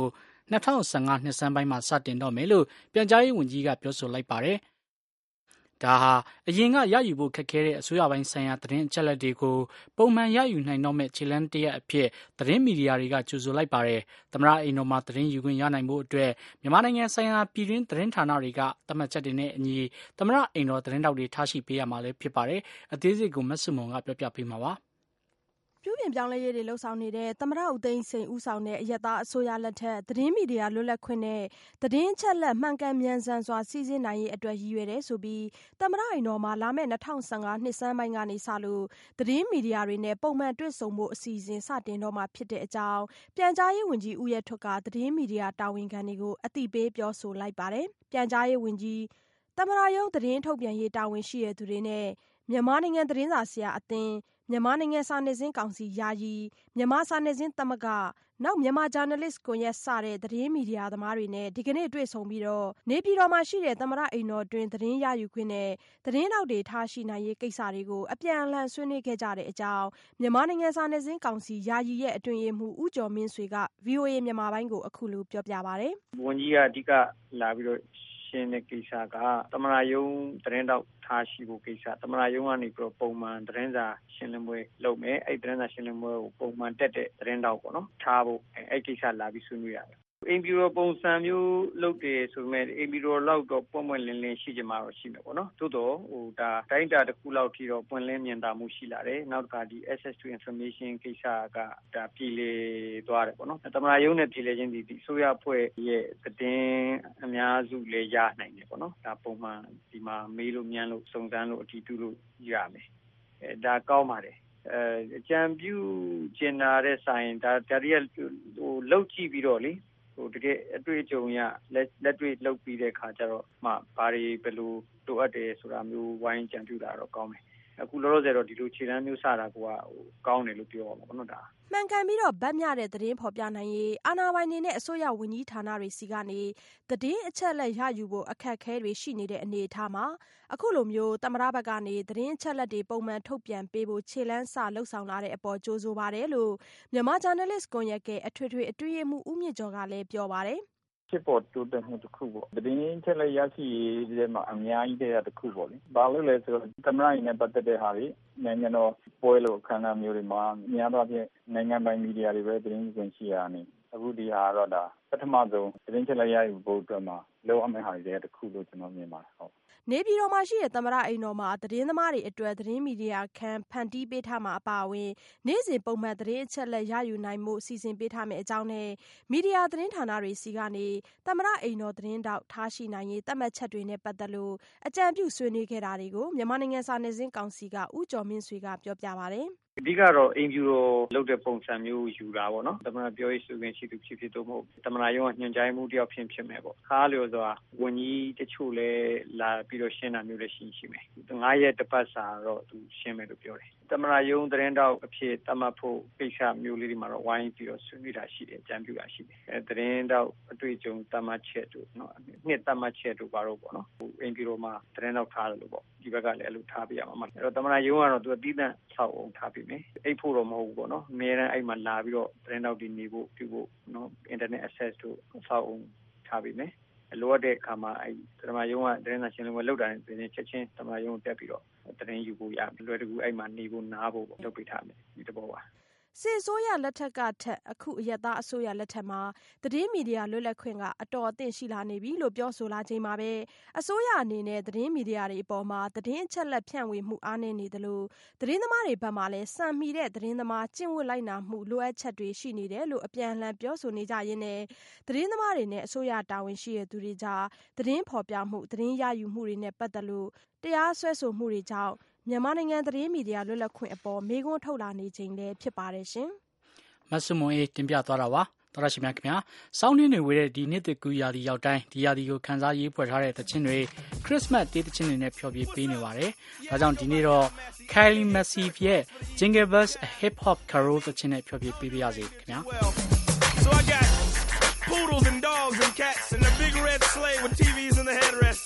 2015နှစ်ဆန်းပိုင်းမှာစတင်တော့မယ်လို့ပြန်ကြားရေးဝန်ကြီးကပြောဆိုလိုက်ပါတယ်။ဒါဟာအရင်ကရယူဖို့ခက်ခဲတဲ့အစိုးရပိုင်းဆိုင်ရာသတင်းအချက်အလက်တွေကိုပုံမှန်ရယူနိုင်တော့မယ့်ခြေလှမ်းတစ်ရပ်အဖြစ်သတင်းမီဒီယာတွေကကြိုဆိုလိုက်ပါတယ်။သမ္မတအိမ်တော်မှာသတင်းယူခွင့်ရနိုင်ဖို့အတွက်မြန်မာနိုင်ငံဆိုင်ရာပြည်တွင်းသတင်းဌာနတွေကသတ်မှတ်ချက်တွေနဲ့အညီသမ္မတအိမ်တော်သတင်းတောက်တွေထားရှိပေးရမှာလည်းဖြစ်ပါတယ်။အသေးစိတ်ကိုမဆုမွန်ကပြောပြပေးမှာပါ။ပြုပြင်ပြောင်းလဲရေးတွေလှုပ်ဆောင်နေတဲ့သမ္မတဦးသိန်းစိန်ဦးဆောင်တဲ့အရပ်သားအစိုးရလက်ထက်သတင်းမီဒီယာလွတ်လပ်ခွင့်နဲ့သတင်းအချက်အလက်မှန်ကန်မြန်ဆန်စွာစီစဉ်နိုင်ရေးအတွက်ရည်ရွယ်တယ်ဆိုပြီးသမ္မတအိမ်တော်မှာလာမယ့်2015နှစ်ဆန်းပိုင်းကနေစလို့သတင်းမီဒီယာတွေနဲ့ပုံမှန်တွေ့ဆုံဖို့အစီအစဉ်စတင်တော့မှာဖြစ်တဲ့အကြောင်းပြန်ကြားရေးဝန်ကြီးဦးရဲထွဋ်ကသတင်းမီဒီယာတာဝန်ခံတွေကိုအသိပေးပြောဆိုလိုက်ပါတယ်။ပြန်ကြားရေးဝန်ကြီးသမ္မတရုံးသတင်းထုတ်ပြန်ရေးတာဝန်ရှိတဲ့သူတွေနဲ့မြန်မာနိုင်ငံသတင်းစာဆရာအသင်းမြန်မာနိုင်ငံစာနယ်ဇင်းကောင်စီယာယီမြန်မာစာနယ်ဇင်းသမဂ္ဂနောက်မြန်မာဂျာနယ်လစ်ကွန်ရက်စတဲ့သတင်းမီဒီယာသမားတွေနဲ့ဒီကနေ့တွေ့ဆုံပြီးတော့နေပြည်တော်မှာရှိတဲ့သမ္မတအိမ်တော်တွင်သတင်းရယူခွင့်နဲ့သတင်းတောက်တွေထားရှိနိုင်ရေးကိစ္စတွေကိုအပြန်အလှန်ဆွေးနွေးခဲ့ကြတဲ့အကြောင်းမြန်မာနိုင်ငံစာနယ်ဇင်းကောင်စီယာယီရဲ့အတွင်းရေးမှူးဦးကျော်မင်းဆွေက VOA မြန်မာပိုင်းကိုအခုလိုပြောပြပါတယ်။ဝန်ကြီးကအဓိကလာပြီးတော့ရှင်းတဲ့ကိစ္စကသမ္မတရုံးသတင်းတောက်ထားရှိဖို့ကိစ္စသမ္မတရုံးကနေပြီးတော့ပုံမှန်သတင်းစာရှင်းလင်းပွဲလုပ်မယ်အဲ့သတင်းစာရှင်းလင်းပွဲကိုပုံမှန်တက်တဲ့သတင်းတောက်ပေါ့နော်ထားဖို့အဲ့ကိစ္စလာပြီးဆွေးနွေးရတယ်အိမ်ပြည်တော်ပုံစံမျိုးလုပ်တယ်ဆိုပေမဲ့အိမ်ပြည်တော်လောက်တော့ပွင့်ပွင့်လင်းလင်းရှိကြမှာတော့ရှိမယ်ပေါ့နော်သို့တော့ဒါတိုင်းတာတစ်ခုလောက်ထိတော့ပွင့်လင်းမြင်သာမှုရှိလာတယ်နောက်တစ်ခါဒီ access to information ကိစ္စကဒါပြည်လေသွားတယ်ပေါ့နော်သမ္မတရုံးနဲ့ပြည်လေချင်းဒီအစိုးရအဖွဲ့ရဲ့သတင်းအများစုလည်းရနိုင်တယ်ပေါ့နော်ဒါပုံမှန်ဒီမှာမေးလို့မြန်းလို့စုံစမ်းလို့အတည်ပြုလို့ရမယ်ဒါကောင်းပါတယ်အကြံပြုကျင်နာတဲ့ဆိုင်ဒါတွေကလောက်ကြည့်ပြီးတော့လေတကယ်အတွေ့အကြုံရလက်တွေ့လုပ်ပြီးတဲ့ခါကျတော့မှဘာတွေဘယ်လိုလိုအပ်တယ်ဆိုတာမျိုးဝိုင်းကြံပြတာတော့ကောင်းတယ်အခုလောလောဆယ်တော့ဒီလိုခြေလှမ်းမျိုးစတာကကောင်းတယ်လို့ပြောရမှာပေါ့နော်ဒါမှန်ကန်ပြီးတော့ဗတ်မြတဲ့သတင်းဖော်ပြနိုင်ရေးအာဏာပိုင်တွေနဲ့အစိုးရဝန်ကြီးဌာနတွေစီကနေသတင်းအချက်အလက်ရယူဖို့အခက်အခဲတွေရှိနေတဲ့အနေအထားမှာအခုလိုမျိုးသမ္မတဘက်ကနေသတင်းအချက်အလက်တွေပုံမှန်ထုတ်ပြန်ပေးဖို့ခြေလှမ်းစလှုပ်ဆောင်လာတဲ့အပေါ်ကြိုးဆိုပါတယ်လို့မြန်မာဂျာနယ်လစ်ကွန်ရက်ရဲ့အထွေထွေအတွင်းရေးမှူးဦးမြင့်ကျော်ကလည်းပြောပါတယ်ဖြစ်ပေါ်တိုးတက်မှုတစ်ခုပေါ့သတင်းချက်လက်ရရှိရေးတဲ့မှာအများကြီးတဲ့တစ်ခုပေါ့လေဘာလို့လဲဆိုတော့သမ္မတကြီးနဲ့ပတ်သက်တဲ့ဟာတွေနိုင်ငံတော်ပွဲလို့အခမ်းအနားမျိုးတွေမှာများသောအားဖြင့်နိုင်ငံပိုင်မီဒီယာတွေပဲသတင်းယူခွင့်ရှိရနေအခုဒီဟာတော့ဒါပထမဆုံးသတင်းချက်လက်ရယူဖို့အတွက်မှာလောအမယ့်ဟာတွေတစ်ခုလို့ကျွန်တော်မြင်ပါတယ်ဟုတ်နေပြည်တော်မှာရှိတဲ့သမ္မတအိမ်တော်မှာသတင်းသမားတွေအတွက်သတင်းမီဒီယာခန်းဖန်တီးပေးထားမှာအပါအဝင်နေ့စဉ်ပုံမှန်သတင်းအချက်အလက်ရယူနိုင်မှုစီစဉ်ပေးထားမယ့်အကြောင်းနဲ့မီဒီယာသတင်းဌာနတွေစီကနေသမ္မတအိမ်တော်သတင်းတောက်ထားရှိနိုင်ရေးသတ်မှတ်ချက်တွေနဲ့ပတ်သက်လို့အကြံပြုဆွေးနွေးခဲ့တာတွေကိုမြန်မာနိုင်ငံစာနယ်ဇင်းကောင်စီကဦးကျော်မင်းဆွေကပြောပြပါတယ်အဓိကတော့အိမ်ဖြူတော်လုပ်တဲ့ပုံစံမျိုးယူတာပေါ့နော်သမ္မတပြောရေးဆိုခွင့်ရှိသူဖြစ်တော့မဟုတ်သမ္မတရုံးကညွှန်ကြားမှုတယောက်ဖြစ်မယ်ပေါ့ခါလျော်စွာဝန်ကြီးတချို့လည်းလာပြီးတော့ရှင်းတာမျိုးလည်းရှိမယ်9ရက်တစ်ပတ်စာတော့သူရှင်းမယ်လို့ပြောတယ်သမ္မတရုံးသတင်းတောက်အဖြစ်သတ်မှတ်ဖို့ကိစ္စမျိုးလေးတွေမှာတော့ဝိုင်းပြီးတော့ဆွေးနွေးတာရှိတယ်အကြံပြုတာရှိတယ်သတင်းတောက်အတွေ့အကြုံသတ်မှတ်ချက်တို့နော်နှစ်သတ်မှတ်ချက်တို့ဘာလို့ပေါ့နော်အိမ်ဖြူတော်မှာသတင်းတောက်ထားတယ်လို့ပေါ့ဒီဘက်ကလည်းအဲ့လိုထားပြရမှာအဲ့တော့သမ္မတရုံးကတော့သူအသီးသန့်ဆောက်အောင်ထားပြမယ်အိတ်ဖို့တော့မဟုတ်ဘူးပေါ့နော်အများအားအဲ့မှာလာပြီးတော့သတင်းတောက်တွေနေဖို့ပြုဖို့နော် internet access တို့ဆောက်အောင်ထားပြမယ်လိုအပ်တဲ့အခါမှာအဲ့သမ္မတရုံးကသတင်းစာရှင်းလင်းပွဲလုပ်တာနဲ့ချက်ချင်းသမ္မတရုံးတက်ပြီးတော့သတင်းယူဖို့ရလွယ်တကူအဲ့မှာနေဖို့နားဖို့လုပ်ပေးထားမယ်ဒီတဘောပါစစ်အစိုးရလက်ထက်ကထက်အခုအရပ်သားအစိုးရလက်ထက်မှာသတင်းမီဒီယာလွတ်လပ်ခွင့်ကအတော်အသင့်ရှိလာနေပြီလို့ပြောဆိုလာချိန်မှာပဲအစိုးရအနေနဲ့သတင်းမီဒီယာတွေအပေါ်မှာသတင်းအချက်အလက်ဖြန့်ဝေမှုအားနည်းနေသလိုသတင်းသမားတွေဘက်မှလည်းစံမီတဲ့သတင်းသမားကျင့်ဝတ်လိုက်နာမှုလိုအပ်ချက်တွေရှိနေတယ်လို့အပြန်အလှန်ပြောဆိုနေကြရင်းနဲ့သတင်းသမားတွေနဲ့အစိုးရတာဝန်ရှိတဲ့သူတွေကြားသတင်းဖော်ပြမှုသတင်းရယူမှုတွေနဲ့ပတ်သက်လို့တရားစွဲဆိုမှုတွေကြောင့်မြန်မာနိုင်ငံသတင်းမီဒီယာလွတ်လပ်ခွင့်အပေါ်မေးခွန်းထုတ်လာနေချိန်လည်းဖြစ်ပါတယ်ရှင်။မဆုမွန်အေးတင်ပြသွားတာပါ။တော်ရရှိမြခင်ဗျာ။စောင်းနှင်းတွေဝေတဲ့ဒီနှစ်သစ်ကူးရာသီရောက်တိုင်းဒီရာသီကိုခန်းစားရေးဖွဲ့ထားတဲ့သချင်းတွေခရစ်စမတ်တေးသချင်းတွေနဲ့ဖျော်ဖြေပေးနေပါတယ်။ဒါကြောင့်ဒီနေ့တော့ Kylie Massive ရဲ့ Jingle Bells a Hip Hop Carol သချင်းနဲ့ဖျော်ဖြေပေးပါရစေခင်ဗျာ။ So I got poodles and dogs and cats and a big red sleigh with TVs in the headrest.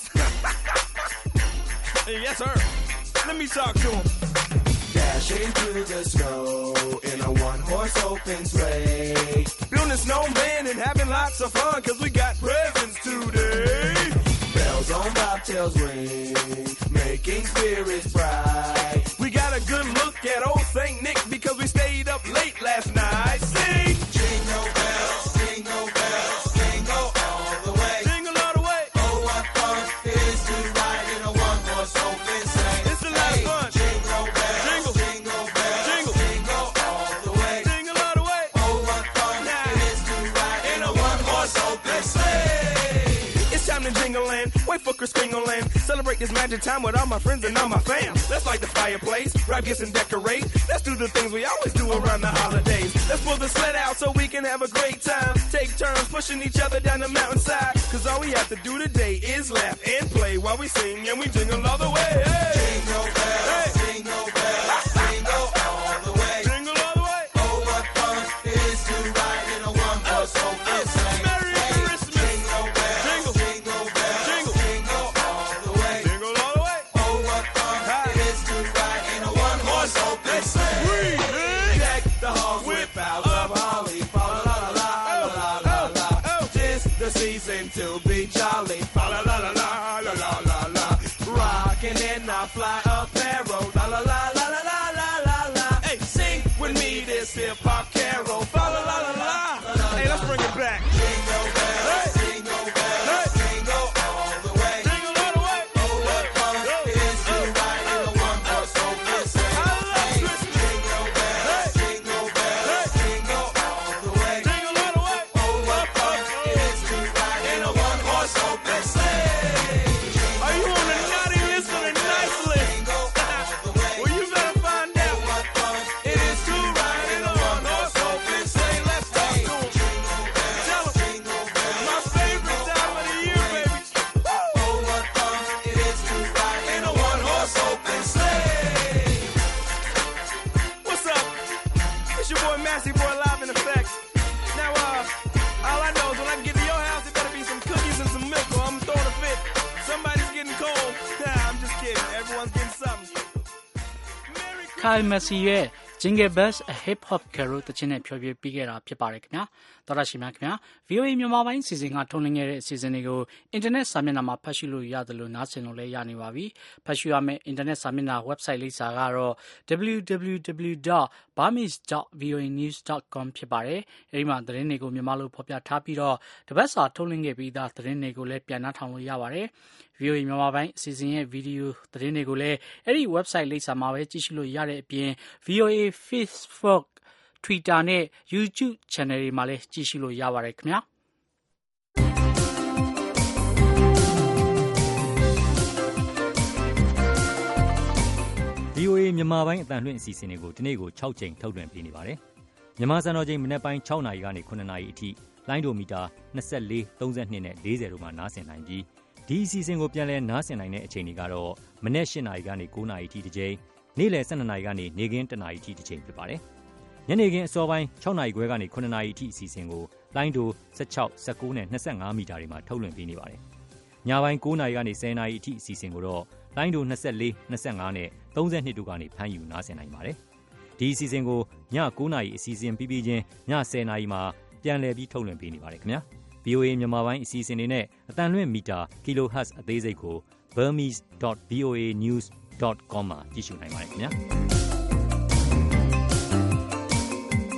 Yes, sir. Let me talk to him. Dashing through the snow in a one-horse open sleigh. Building a snowman and having lots of fun cause we got presents today. Bells on bobtails ring, making spirits bright. We got a good look at old St. Nick because we stayed up late last night. Sing! Jingle bells, jingle bells, jingle all the way. Jingle all the way. Oh, what fun it is to ride in a one-horse open sleigh. It's the last fun. Jingle bells, jingle, jingle bells, jingle, jingle all the way. Jingle all the way. Oh, what fun it is to ride in a one-horse open sleigh. It's time to jingle and wait for Chris Kringle and celebrate this magic time with all my friends and all my fam. Let's light the fireplace, wrap gifts and decorate. Let's do the things we always do around the holidays. Let's pull the sled out so we can have a great time. Take turns pushing each other down the mountainside. Cause all we have to do today is laugh and play while we sing and we jingle all the way. Hey. Jingle bells, jingle bells, jingle all the way. Jingle all the way. Oh, what fun it is to ride in a one-horse open sleigh. Merry Christmas. Jingle bells, Jingle. jingle bells, Jingle. jingle all the way. Jingle all the way. Oh, what fun it is to ride in a one-horse open sleigh. Deck the halls with boughs of holly, fa la la la la la la la. 'Tis the season to be jolly, fa la la la la la la la la. Rockin' in our fly apparel, la la la la la la la la la. Hey, sing with me this hip hop carol, fa la la la la. Hey, let's bring it back. Jingle bells, jingle bells, jingle all the way. Jingle all the way. Oh, what fun it is to ride in a one-horse open sleigh. I love Christmas. Jingle bells, jingle bells, jingle all the way. Jingle all the way. Oh, what fun it is to ride in a one-horse open sleigh. Are you on the naughty list or the nice list? Jingle all the way. Well, you better find out. What fun it is to ride in a one-horse open sleigh. Let's talk to 'em. Jingle bells, Tell 'em. jingle bells, My favorite time of the year, baby. oh, what fun it is to ride in a one-horse open sleigh. What's up? It's your boy Massey Boy live in effect. Now, all I know is when I get to your house, it better be some cookies and some milk or I'm throwing a fit. Somebody's getting cold. Nah, I'm just kidding. Everyone's getting something. Kylie Massive ရဲ့ Jingle Bells a Hip Hop Carol သချင်းနဲ့ဖျော်ဖြေပေးခဲ့တာဖြစ်ပါတယ်ခင်ဗျာတော်ရရှိမြခင်ဗျာ VOA မြန်မာပိုင်းစီစဉ်ကထုတ်လွှင့်ခဲ့တဲ့အစီအစဉ်တွေကိုအင်တာနက်စာမျက်နှာမှာဖတ်ရှုလို့ရတယ်လို့နားဆင်လို့လည်းရနေပါပြီဖတ်ရှုရမယ့်အင်တာနက်စာမျက်နှာ website လိပ်စာကတော့ www.burmese.voanews.com ဖြစ်ပါတယ်အဲဒီမှာသတင်းတွေကိုမြန်မာလိုဖော်ပြထားပြီးတော့တပတ်စာထုတ်လွှင့်ခဲ့ပြီးသားသတင်းတွေကိုလည်းပြန်နှားထောင်လို့ရပါတယ်VOA မြန်မာပိုင်းအစီအစဉ်ရဲ့ဗီဒီယိုသတင်းတွေကိုလည်းအဲ့ဒီ website လိပ်စာမှာပဲကြည့်ရှုလို့ရတဲ့အပြင် VOA Facebook Twitter နဲ့ YouTube channel တွေမှာလည်းကြည့်ရှုလို့ရပါတယ်ခင်ဗျာ VOA မြန်မာပိုင်းအတန်လွှင့်အစီအစဉ်တွေကိုဒီနေ့ကို6ချိန်ထုတ်လွှင့်ပေးနေပါတယ်မြန်မာစံတော်ချိန်မနေ့ပိုင်း6နာရီကနေ9နာရီအထိလိုင်းဒိုမီတာ24 32နဲ့40တို့မှာနားဆင်နိုင်ပြီးဒီအစီအစဉ်ကိုပြန်လည်နားဆင်နိုင်တဲ့အချိန်တွေကတော့မနေ့8နာရီကနေ9နာရီအထိတစ်ချိန်နေ့လယ်12နာရီကနေနေ့ခင်း1နာရီအထိတစ်ချိန်ဖြစ်ပါတယ်ညနေခင်းအစောပိုင်း6နာရီခွဲကနေ9နာရီအထိအစီအစဉ်ကိုလိုင်းဒို16 19နဲ့25မီတာတွေမှာထုတ်လွှင့်ပေးနေပါတယ်ညပိုင်း9နာရီကနေ10နာရီအထိအစီအစဉ်ကိုတော့လိုင်းဒို24 25နဲ့32တို့ကနေဖမ်းယူနားဆင်နိုင်ပါတယ်ဒီအစီအစဉ်ကိုည9နာရီအစီအစဉ်ပြီးပြီးချင်းည10နာရီမှာပြန်လည်ပြီးထုတ်လွှင့်ပေးနေပါတယ်ခင်ဗျာ VOA မြန်မာပိုင်းအစီအစဉ်တွေနဲ့အတန်လွှင့်မီတာ kilohertz အသေးစိတ်ကို burmese.voanews.com မှာကြည့်ရှုနိုင်ပါတယ်ခင်ဗျာ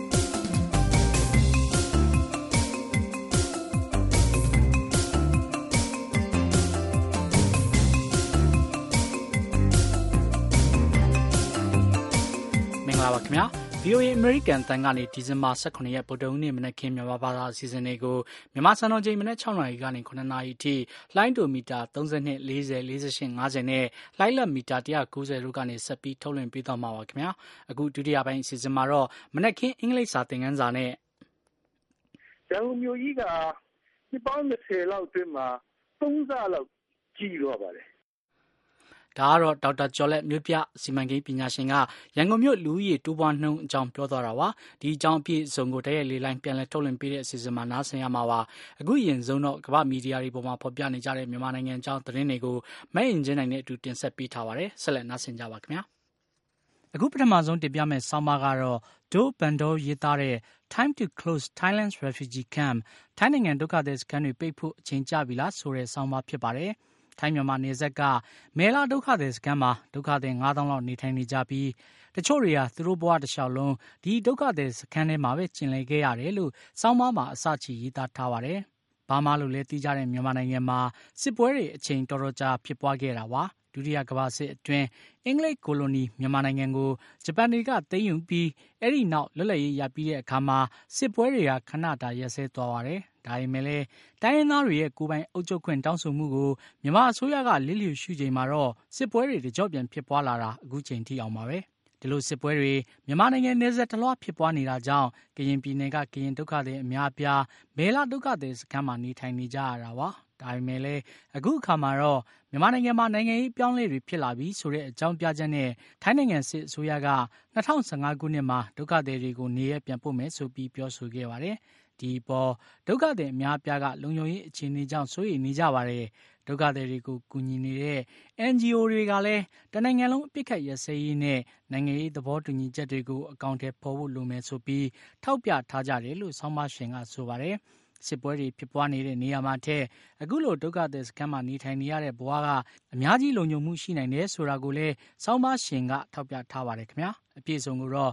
္ဂလာပါခင်ဗျာ VOA American တန်ကနေဒီဇင်ဘာ18ရက်ဗုဒ္ဓဟူးနေ့မနက်ခင်းမြန်မာဘာသာအစီအစဉ်လေးကိုမြန်မာစံတော်ချိန်မနက်6နာရီကနေ9နာရီအထိလိုင်းဒိုမီတာ32 40 48 50နဲ့လိုင်းလက်မီတာ190တို့ကနေဆက်ပြီးထုတ်လွှင့်ပေးသွားမှာပါခင်ဗျာအခုဒုတိယပိုင်းအစီအစဉ်မှာတော့မနက်ခင်းအင်္ဂလိပ်စာသင်ခန်းစာနဲ့ရန်ကုန်မြို့ကြီးကနှစ်ပေါင်း20လောက်အတွင်းမှာ3ဆလောက်ကြီးတော့ပါတယ်ဒါကတော့ဒေါက်တာကျော်လက်မြို့ပြစီမံကိန်းပညာရှင်ကရန်ကုန်မြို့လူဦးရေတိုးပွားနှုန်းအကြောင်းပြောသွားတာပါဒီအကြောင်းအပြည့်အစုံကိုတရက်လေးလိုင်းပြန်လည်ထုတ်လွှင့်ပေးတဲ့အစီအစဉ်မှာနားဆင်ရမှာပါအခုရင်ဆုံးတော့ကမ္ဘာမီဒီယာတွေပေါ်မှာဖော်ပြနေကြတဲ့မြန်မာနိုင်ငံအကြောင်းသတင်းတွေကိုမဲ့ရင်ချင်းနိုင်တဲ့အတူတင်ဆက်ပေးထားပါတယ်ဆက်လက်နားဆင်ကြပါခင်ဗျာအခုပထမဆုံးတင်ပြမယ့်ဆောင်းပါးကတော့ဒိုဘန်ဒိုရေးသားတဲ့ Time to Close Thailand's Refugee Camp ထိုင်းနိုင်ငံဒုက္ခသည်စခန်းတွေပိတ်ဖို့အချိန်ကျပြီလားဆိုတဲ့ဆောင်းပါးဖြစ်ပါတယ်ထိုင်းမြန်မာနယ်စပ်ကမဲလာဒုက္ခသည်စခန်းမှာဒုက္ခသည် 9000 လောက်နေထိုင်နေကြပြီးတချို့တွေဟာသူတို့ဘဝတစ်လျှောက်လုံးဒီဒုက္ခသည်စခန်းထဲမှာပဲကျင်လည်ခဲ့ရတယ်လို့စောင်းပါးမှာအစချီရေးသားထားပါတယ်။ဘာမှလို့လဲသိကြတဲ့မြန်မာနိုင်ငံမှာစစ်ပွဲတွေအချိန်တော်တော်ကြာဖြစ်ပွားခဲ့တာပါ။ဒုတိယကမ္ဘာစစ်အတွင်းအင်္ဂလိပ်ကိုလိုနီမြန်မာနိုင်ငံကိုဂျပန်တွေကသိမ်းယူပြီးအဲ့ဒီနောက်လွတ်လပ်ရေးရပြီးတဲ့အခါမှာစစ်ပွဲတွေကခဏတာရပ်ဆဲသွားပါတယ်။ဒါပေမဲ့လည်းတိုင်းရင်းသားတွေရဲ့ကိုယ်ပိုင်အုပ်ချုပ်ခွင့်တောင်းဆိုမှုကိုမြန်မာအစိုးရကလစ်လျူရှုချိန်မှာတော့စစ်ပွဲတွေတကြော့ပြန်ဖြစ်ပွားလာတာအခုချိန်ထိအောင်ပါပဲ။ဒီလိုစစ်ပွဲတွေမြန်မာနိုင်ငံနယ်စပ်တလွှားဖြစ်ပွားနေတာကြောင့်ကရင်ပြည်နယ်ကကရင်ဒုက္ခသည်အများအပြားမဲလာဒုက္ခသည်စခန်းမှာနေထိုင်နေကြရတာပါ။ဒါပေမဲ့လည်းအခုအခါမှာတော့မြန်မာနိုင်ငံမှာနိုင်ငံရေးပြောင်းလဲတွေဖြစ်လာပြီးဆိုတဲ့အကြောင်းပြချက်နဲ့ထိုင်းနိုင်ငံစစ်အစိုးရက2015ခုနှစ်မှာဒုက္ခသည်တွေကိုနေရပြန်ပို့မယ်ဆိုပြီးပြောဆိုခဲ့ပါတယ်။ဒီပေါ်ဒုက္ခသည်အများအပြားကလုံခြုံရေးအခြေအနေကြောင့်စိုးရိမ်နေကြပါတယ်။ဒုက္ခသည်တွေကိုကူညီနေတဲ့ NGO တွေကလည်းတနိုင်ငံလုံးအပစ်အခတ်ရပ်စဲရေးနဲ့နိုင်ငံရေးသဘောတူညီချက်တွေကိုအကောင့်ထဲပေါ်ဖို့လိုမယ်ဆိုပြီးထောက်ပြထားကြတယ်လို့ဆောင်းပါးရှင်ကဆိုပါတယ်။စစ်ပွဲတွေဖြစ်ပွားနေတဲ့နေရာမှာထက်အခုလိုဒုက္ခသည်စခန်းမှာနေထိုင်နေရတဲ့ဘဝကအများကြီးလုံခြုံမှုရှိနိုင်တယ်ဆိုတာကိုလည်းဆောင်းပါးရှင်ကထောက်ပြထားပါတယ်ခင်ဗျာအပြည့်အစုံကိုတော့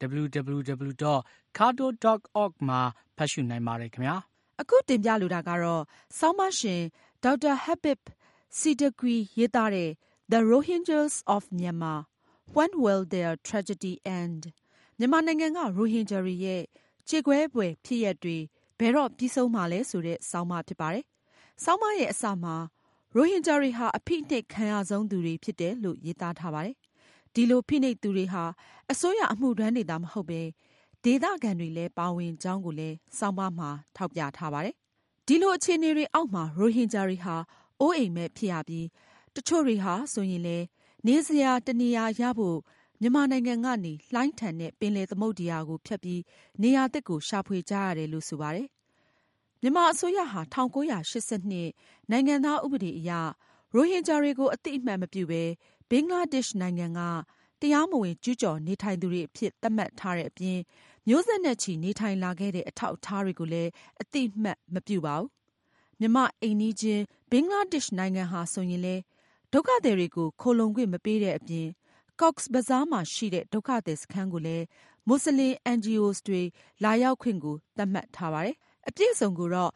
www.cardo.org မှာဖတ်ရှုနိုင်ပါတယ်ခင်ဗျာအခုတင်ပြလိုတာကတော့ဆောင်းပါးရှင်ဒေါက်တာ Habib Siddiqui ရေးသားတဲ့ The Rohingyas of Myanmar When Will Their Tragedy End မြန်မာနိုင်ငံကရိုဟင်ဂျာတွေရဲ့ကြေကွဲပွေဖြစ်ရပ်တွေဘယ်တော့ပြီးဆုံးမှာလဲဆိုတဲ့ဆောင်းပါးဖြစ်ပါတယ်။ဆောင်းပါးရဲ့အစမှာရိုဟင်ဂျာတွေဟာအဖိနှိပ်ခံရဆုံးသူတွေဖြစ်တယ်လို့ရေးသားထားပါတယ်။ဒီလိုဖိနှိပ်သူတွေဟာအစိုးရအမှုထမ်းတွေသာမဟုတ်ပဲဒေသခံတွေလည်းပါဝင်ကြောင်းကိုလည်းဆောင်းပါးမှာထောက်ပြထားပါတယ်။ဒီလိုအခြေအနေတွေအောက်မှာရိုဟင်ဂျာတွေဟာအိုးအိမ်မဲ့ဖြစ်ရပြီးတချို့တွေဟာဆိုရင်လည်းနေစရာတနေရာရဖို့မြန်မာနိုင်ငံကနေလှိုင်းထန်တဲ့ပင်လယ်သမုဒ္ဒရာကိုဖြတ်ပြီးနေရာသစ်ကိုရှာဖွေကြရတယ်လို့ဆိုပါတယ်။မြန်မာအစိုးရဟာ1982နိုင်ငံသားဥပဒေအရရိုဟင်ဂျာတွေကိုအသိအမှတ်မပြုဘဲဘင်္ဂလားဒေ့ရှ်နိုင်ငံကတရားမဝင်ကျူးကျော်နေထိုင်သူတွေအဖြစ်သတ်မှတ်ထားတဲ့အပြင်မျိုးဆက်နဲ့ချီနေထိုင်လာခဲ့တဲ့အထောက်အထားတွေကိုလည်းအသိအမှတ်မပြုပါဘူး။မြန်မာအိမ်နီးချင်းဘင်္ဂလားဒေ့ရှ်နိုင်ငံဟာဆိုရင်လည်းဒုက္ခသည်တွေကိုခိုလုံခွင့်မပေးတဲ့အပြင်Cox's Bazar မှာရှိတဲ့ဒုက္ခသည်စခန်းကိုလည်းမွတ်စလင် NGOs တွေလာရောက်ခွင့်ကိုသတ်မှတ်ထားပါတယ်။အပြည့်အစုံကိုတော့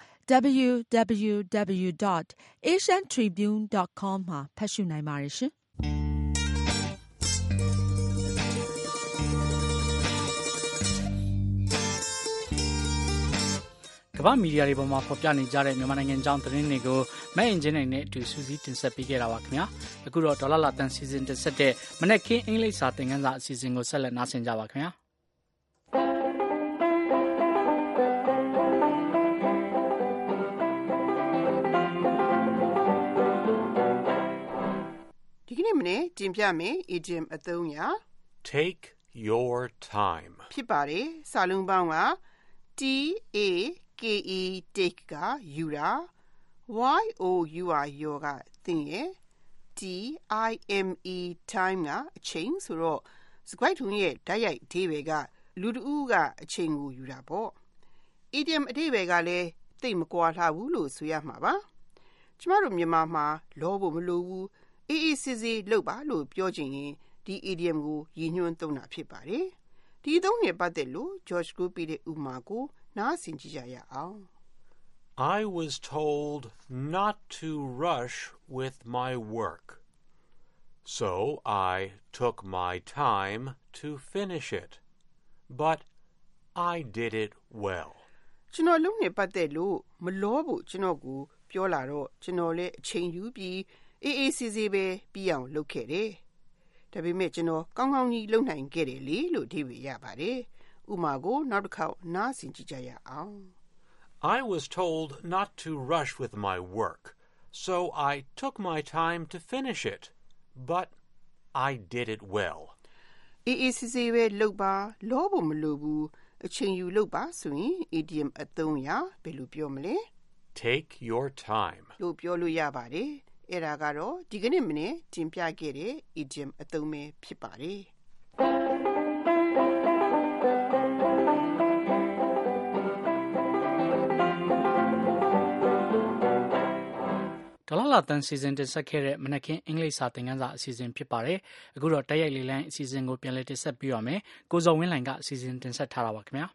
www.asiantribune.com မှာဖတ်ရှုနိုင်ပါတယ်ရှင်။ကမ္ဘာမီဒီယာတွေပေါ်မှာဖော်ပြနေကြတဲ့မြန်မာနိုင်ငံကြောင်းသတင်းတွေကိုမဲ့အင်ဂျင်နဲ့အတူစူးစီးတင်ဆက်ပေးခဲ့တာပါခင်ဗျာအခုတော့ဒေါ်လာလာတန်စီစဉ်တက်ဆက်တဲ့မနက်ခင်းအင်္ဂလိပ်စာသင်ခန်းစာအစီအစဉ်ကိုဆက်လက်နားဆင်ကြပါခင်ဗျာဒီကနေ့မနေ့တင်ပြမယ် idiom အသုံးအရာ Take your time ဖြစ်ပါတယ်စာလုံးပေါင်းက T-A-K-E take ကယူတာ Y-O-U-R ယောကသင်ရဲ့ T-I-M-E time ကအချိန်ဆိုတော့စကွိုက်ထုံရဲ့ဓာတ်ရိုက်အဓိပ္ပာယ်ကလူတဦးကအချိန်ကိုယူတာပေါ့ idiom အဓိပ္ပာယ်ကလည်းသိပ်မကွာလှဘူးလို့ဆိုရမှာပါကျမတို့မြန်မာမှာလောဖို့မလိုဘူးအေးအေးဆေးဆေးလုပ်ပါလို့ပြောချင်ရင်ဒီ idiom ကိုရည်ညွှန်းသုံးတာဖြစ်ပါတယ်ဒီအသုံးနဲ့ပတ်သက်လို့ George ကိုပြတဲ့ဥပမာကိုနားဆင်ကြည့်ကြရအောင် I was told not to rush with my work. So I took my time to finish it. But I did it well. ကျွန်တော်လုံးနဲ့ပတ်သက်လို့မလောဖို့ကျွန်တော်ကိုပြောလာတော့ကျွန်တော်လည်းအချိန်ယူပြီးအေးအေးဆေးဆေးပဲပြီးအောင်လုပ်ခဲ့တယ်။ဒါပေမဲ့ကျွန်တော်ကောင်းကောင်းကြီးလုပ်နိုင်ခဲ့တယ်လေလို့အဓိပ္ပာယ်ရပါတယ်။ဥပမာကိုနောက်တစ်ခေါက်နားဆင်ကြည့်ကြရအောင်။ I was told not to rush with my work, so I took my time to finish it. But I did it well. အေးအေးဆေးဆေးပဲလုပ်ပါလောဖို့မလိုဘူးအချိန်ယူလုပ်ပါဆိုရင် idiom အသုံးအရာဘယ်လိုပြောမလဲ Take your time. လို့ပြောလို့ရပါတယ်အဲ့ဒါကတော့ဒီကနေ့မနေ့တင်ပြခဲ့တဲ့ idiom အသုံးပဲဖြစ်ပါတယ်ဒေါ်လာတန်စီစဉ်တင်ဆက်ခဲ့တဲ့မနက်ခင်းအင်္ဂလိပ်စာသင်ခန်းစာအစီအစဉ်ဖြစ်ပါတယ်။အခုတော့တိုက်ရိုက်လေးလိုင်းအစီအစဉ်ကိုပြန်လည်တင်ဆက်ပြီးရမယ်။ကိုဇော်ဝင်းလိုင်ကအစီအစဉ်တင်ဆက်ထားတာပါခင်ဗျာ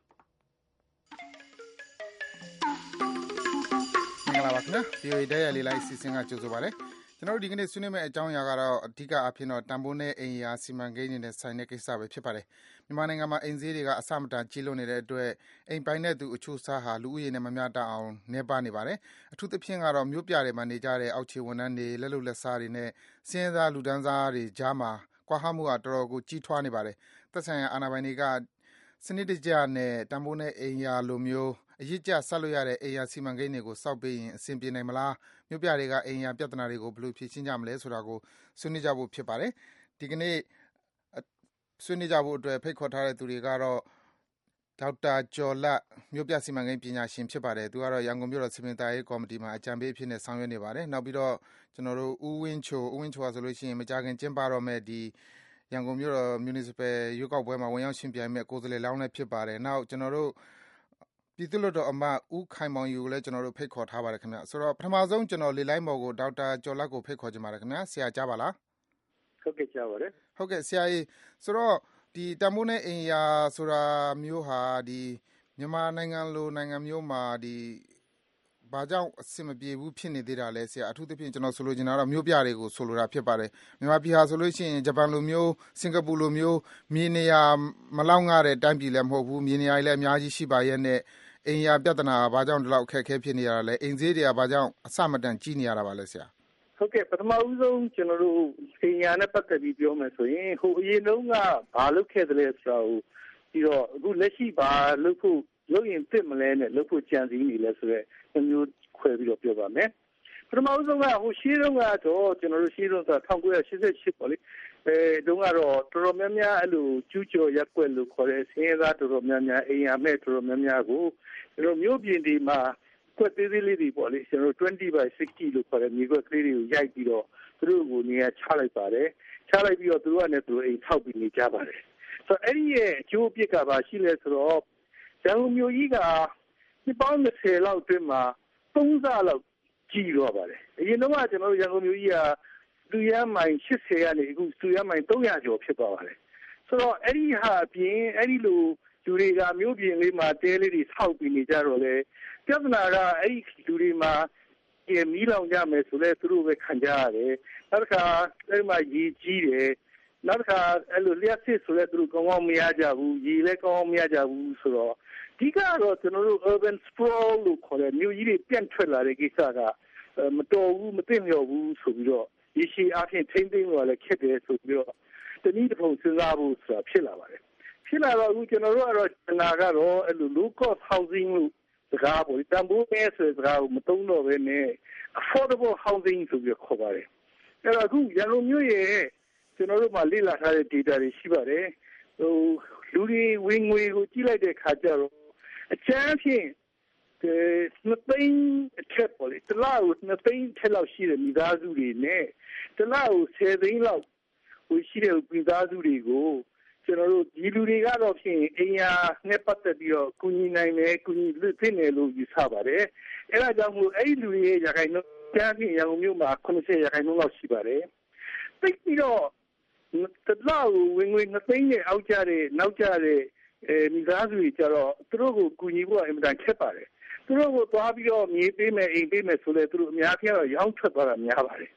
။မင်္ဂလာပါခင်ဗျာ။ VOA တိုက်ရိုက်လေးလိုင်းအစီအစဉ်ကကြိုဆိုပါရစေ။ကျွန်တော်တို့ဒီကနေ့ဆွေးနွေးမယ့်အကြောင်းအရာကတော့အဓိကအဖြစ်တော့တန်ဖိုးနဲ့အိမ်ယာစီမံကိန်းတွေနဲ့ဆိုင်တဲ့ကိစ္စပဲဖြစ်ပါတယ်။မြန်မာနိုင်ငံမှာအိမ်ဈေးတွေကအဆမတန်ကြီးလွန်းနေတဲ့အတွက်အိမ်ပိုင်တဲ့သူအချို့စားဟာလူဦးရေနဲ့မမျှတအောင်နှဲပါနေပါတယ်။အထူးသဖြင့်ကတော့မြို့ပြတွေမှာနေကြတဲ့အောက်ခြေဝန်ထမ်းတွေလက်လုပ်လက်စားတွေနဲ့စင်းရဲသားလူတန်းစားတွေကြားမှာကွာဟမှုကတော်တော်ကိုကြီးထွားနေပါတယ်။သက်ဆိုင်ရာအာဏာပိုင်တွေကစနစ်တကျနဲ့တန်ဖိုးနဲ့အိမ်ယာလိုမျိုးအရေးကြဆက်လို့ရတဲ့အိမ်ယာစီမံကိန်းတွေကိုစောက်ပေးရင်အဆင်ပြေနိုင်မလားမြို့ပြတွေကအိမ်ယာပြဿနာတွေကိုဘယ်လိုဖြေရှင်းကြမလဲဆိုတာကိုဆွေးနွေးကြဖို့ဖြစ်ပါတယ်ဒီကနေ့ဆွေးနွေးကြဖို့အတွက်ဖိတ်ခေါ်ထားတဲ့သူတွေကတော့ဒေါက်တာကျော်လတ်မြို့ပြစီမံကိန်းပညာရှင်ဖြစ်ပါတယ်သူကတော့ရန်ကုန်မြို့တော်စီမံသားရေးကော်မတီမှာအကြံပေးအဖြစ်နဲ့ဆောင်ရွက်နေပါတယ်နောက်ပြီးတော့ကျွန်တော်တို့ဦးဝင်းချိုကဆိုလို့ရှိရင်မကြာခင်ကျင်းပတော့မဲ့ဒီရန်ကုန်မြို့တော် municipal ရွေးကောက်ပွဲမှာဝင်ရောက်ရှင်ပြိုင်မဲ့ကိုယ်စားလှယ်လောင်းလည်းဖြစ်ပါတယ်နောက်ကျွန်တော်တို့ပြည်သူ့လွှတ်တော်အမတ်ဦးခိုင်မောင်ယူကိုလည်းကျွန်တော်တို့ဖိတ်ခေါ်ထားပါတယ်ခင်ဗျဆိုတော့ပထမဆုံးကျွန်တော်လေလိုင်းမော်ကိုဒေါက်တာကျော်လတ်ကိုဖိတ်ခေါ်ချင်ပါတယ်ခင်ဗျဆရာကြားပါလားဟုတ်ကဲ့ကြားပါတယ်ဟုတ်ကဲ့ဆရာကြီးဆိုတော့ဒီတန်ဖိုးနဲ့အိမ်ယာဆိုတာမျိုးဟာဒီမြန်မာနိုင်ငံလိုနိုင်ငံမျိုးမှာဒီဘာကြောင့်အဆင်မပြေဘူးဖြစ်နေသေးတာလဲဆရာအထူးသဖြင့်ကျွန်တော်ဆိုလိုချင်တာတော့မြို့ပြတွေကိုဆိုလိုတာဖြစ်ပါတယ်မြန်မာပြည်ဟာဆိုလို့ရှိရင်ဂျပန်လိုမျိုးစင်ကာပူလိုမျိုးမြေနေရာမလောက်ငှတဲ့တိုင်းပြည်လည်းမဟုတ်ဘူးမြေနေရာလည်းအများကြီးရှိပါရဲ့နဲ့အိမ်ယာပြဿနာဘာကြောင့်ဒီလောက်အခက်အခဲဖြစ်နေရတာလဲအိမ်ဈေးတွေကဘာကြောင့်အဆမတန်ကြီးနေရတာပါလဲဆရာဟုတ်ကဲ့ပထမဦးဆုံးကျွန်တော်တို့အိမ်ယာနဲ့ပတ်သက်ပြီးပြောမယ်ဆိုရင်ဟိုအရင်တုန်းကဘာလုပ်ခဲ့တယ်လဲဆိုတာကိုပြီးတော့အခုလက်ရှိဘာလုပ်ဖို့လုပ်ရင်သိမလဲနဲ့လုပ်ဖို့ကြံစည်နေလဲဆိုတော့မျိုးခွဲပြီးတော့ပြောပါမယ်ပထမဦးဆုံးကဟိုရှင်းတုန်းကတော့ကျွန်တော်တို့ရှင်းတုန်းဆို1988ပေါ့လေတုန်းကတော့တော်တော်များများအဲ့လိုကျူးကျော်ရက်ွက်လို့ခေါ်တဲ့ဆင်းရဲသားတော်တော်များများအိမ်ယာမဲ့တော်တော်များများကိုကျွန်တော်မျိုးပြင်ဒီမှာကွက်သေးသေးလေးတွေပေါ့လေကျွန်တော်20/60လို့ခေါ်တဲ့မြေကွက်ကလေးတွေကိုရိုက်ပြီးတော့သူတို့ကိုနေရာချလိုက်ပါတယ်ချလိုက်ပြီးတော့သူတို့ကလည်းသူတို့အိမ်ထောက်ပြီးနေကြပါတယ်ဆိုတော့အဲ့ဒီရဲ့အကျိုးအပြစ်ကပါရှိလဲဆိုတော့ရန်ကုန်မြို့ကြီးကနှစ်ပေါင်း20လောက်အတွင်းမှာ3ဆလောက်ကြီးတော့ပါတယ်အရင်တော့ကျွန်တော်တို့ရန်ကုန်မြို့ကြီးကလူရမိုင်80ကနေအခုလူရမိုင်300ကျော်ဖြစ်သွားပါတယ်ဆိုတော့အဲ့ဒီဟာအပြင်အဲ့ဒီလိုလူတွေကမြို့ပြင်လေးမှာတဲလေးတွေဆောက်ပြီးနေကြတော့လေပြဿနာကအဲ့ဒီလူတွေမှာမီးလောင်ကြမယ်ဆိုလဲသူတို့ပဲခံကြရတယ်နောက်တစ်ခါအဲ့ဒီမှာရေကြီးတယ်နောက်တစ်ခါအဲ့လိုလျှက်စစ်ဆိုလဲသူတို့ကောင်းကောင်းမရကြဘူးရေလည်းကောင်းကောင်းမရကြဘူးဆိုတော့ဒီကတော့ကျွန်တော်တို့ urban sprawl လို့ခေါ်တဲ့မြို့ကြီးတွေပြန့်ထွက်လာတဲ့ကိစ္စကမတော်ဘူးမသိလျော်ဘူးဆိုပြီးတော့ရေရှည်အပြင်ထိမ့်သိမ်းလို့လည်းခက်တယ်ဆိုပြီးတော့တနည်းတစ်ပုံစဉ်းစားဖို့ဆိုတာဖြစ်လာပါတယ်ဖြစ်လာတော့အခုကျွန်တော်တို့ကတော့နာကတော့အဲ့လို low cost housing လို့စကားပေါ့တန်ဖိုးနဲ့ဆိုတဲ့စကားကိုမသုံးတော့ဘဲနဲ့ affordable housing ဆိုပြီးခေါ်ပါတယ်အဲ့တော့အခုရန်ကုန်မြို့ရဲ့ကျွန်တော်တို့မှလေ့လာထားတဲ့ data တွေရှိပါတယ်ဟိုလူတွေဝင်ငွေကိုကြည့်လိုက်တဲ့ခါကျတော့အချမ်းဖြင့်နှစ်သိန်းအထက်ပေါ့လေတလားကိုနှစ်သိန်းထက်လောက်ရှိတဲ့မိသားစုတွေနဲ့တလားကို10သိန်းလောက်ဟိုရှိတဲ့မိသားစုတွေကိုကျွန်တော်တို့ဒီလူတွေကတော့ဖြင့်အိမ်ယာနဲ့ပတ်သက်ပြီးတော့ကုညီနိုင်တယ်ကုညီလွတ်သိနေလို့ယူဆပါတယ်အဲဒါကြောင့်မို့အဲ့ဒီလူတွေရဲ့ရာခိုင်နှုန်းကြားဖြင့်ရန်ကုန်မြို့မှာ90%လောက်ရှိပါတယ်သိပြီးတော့တလားကိုဝင်ငွေနှစ်သိန်းနဲ့အောက်ကျတဲ့နောက်ကျတဲ့မိသားစုတွေကြတော့သူတို့ကိုကူညီဖို့အင်မတန်ခက်ပါတယ်သူတို့ကိုသွားပြီးတော့မြေပေးမယ်အိမ်ပေးမယ်ဆိုလဲသူတို့အများကြီးတော့ရောင်းထွက်သွားတာများပါတယ်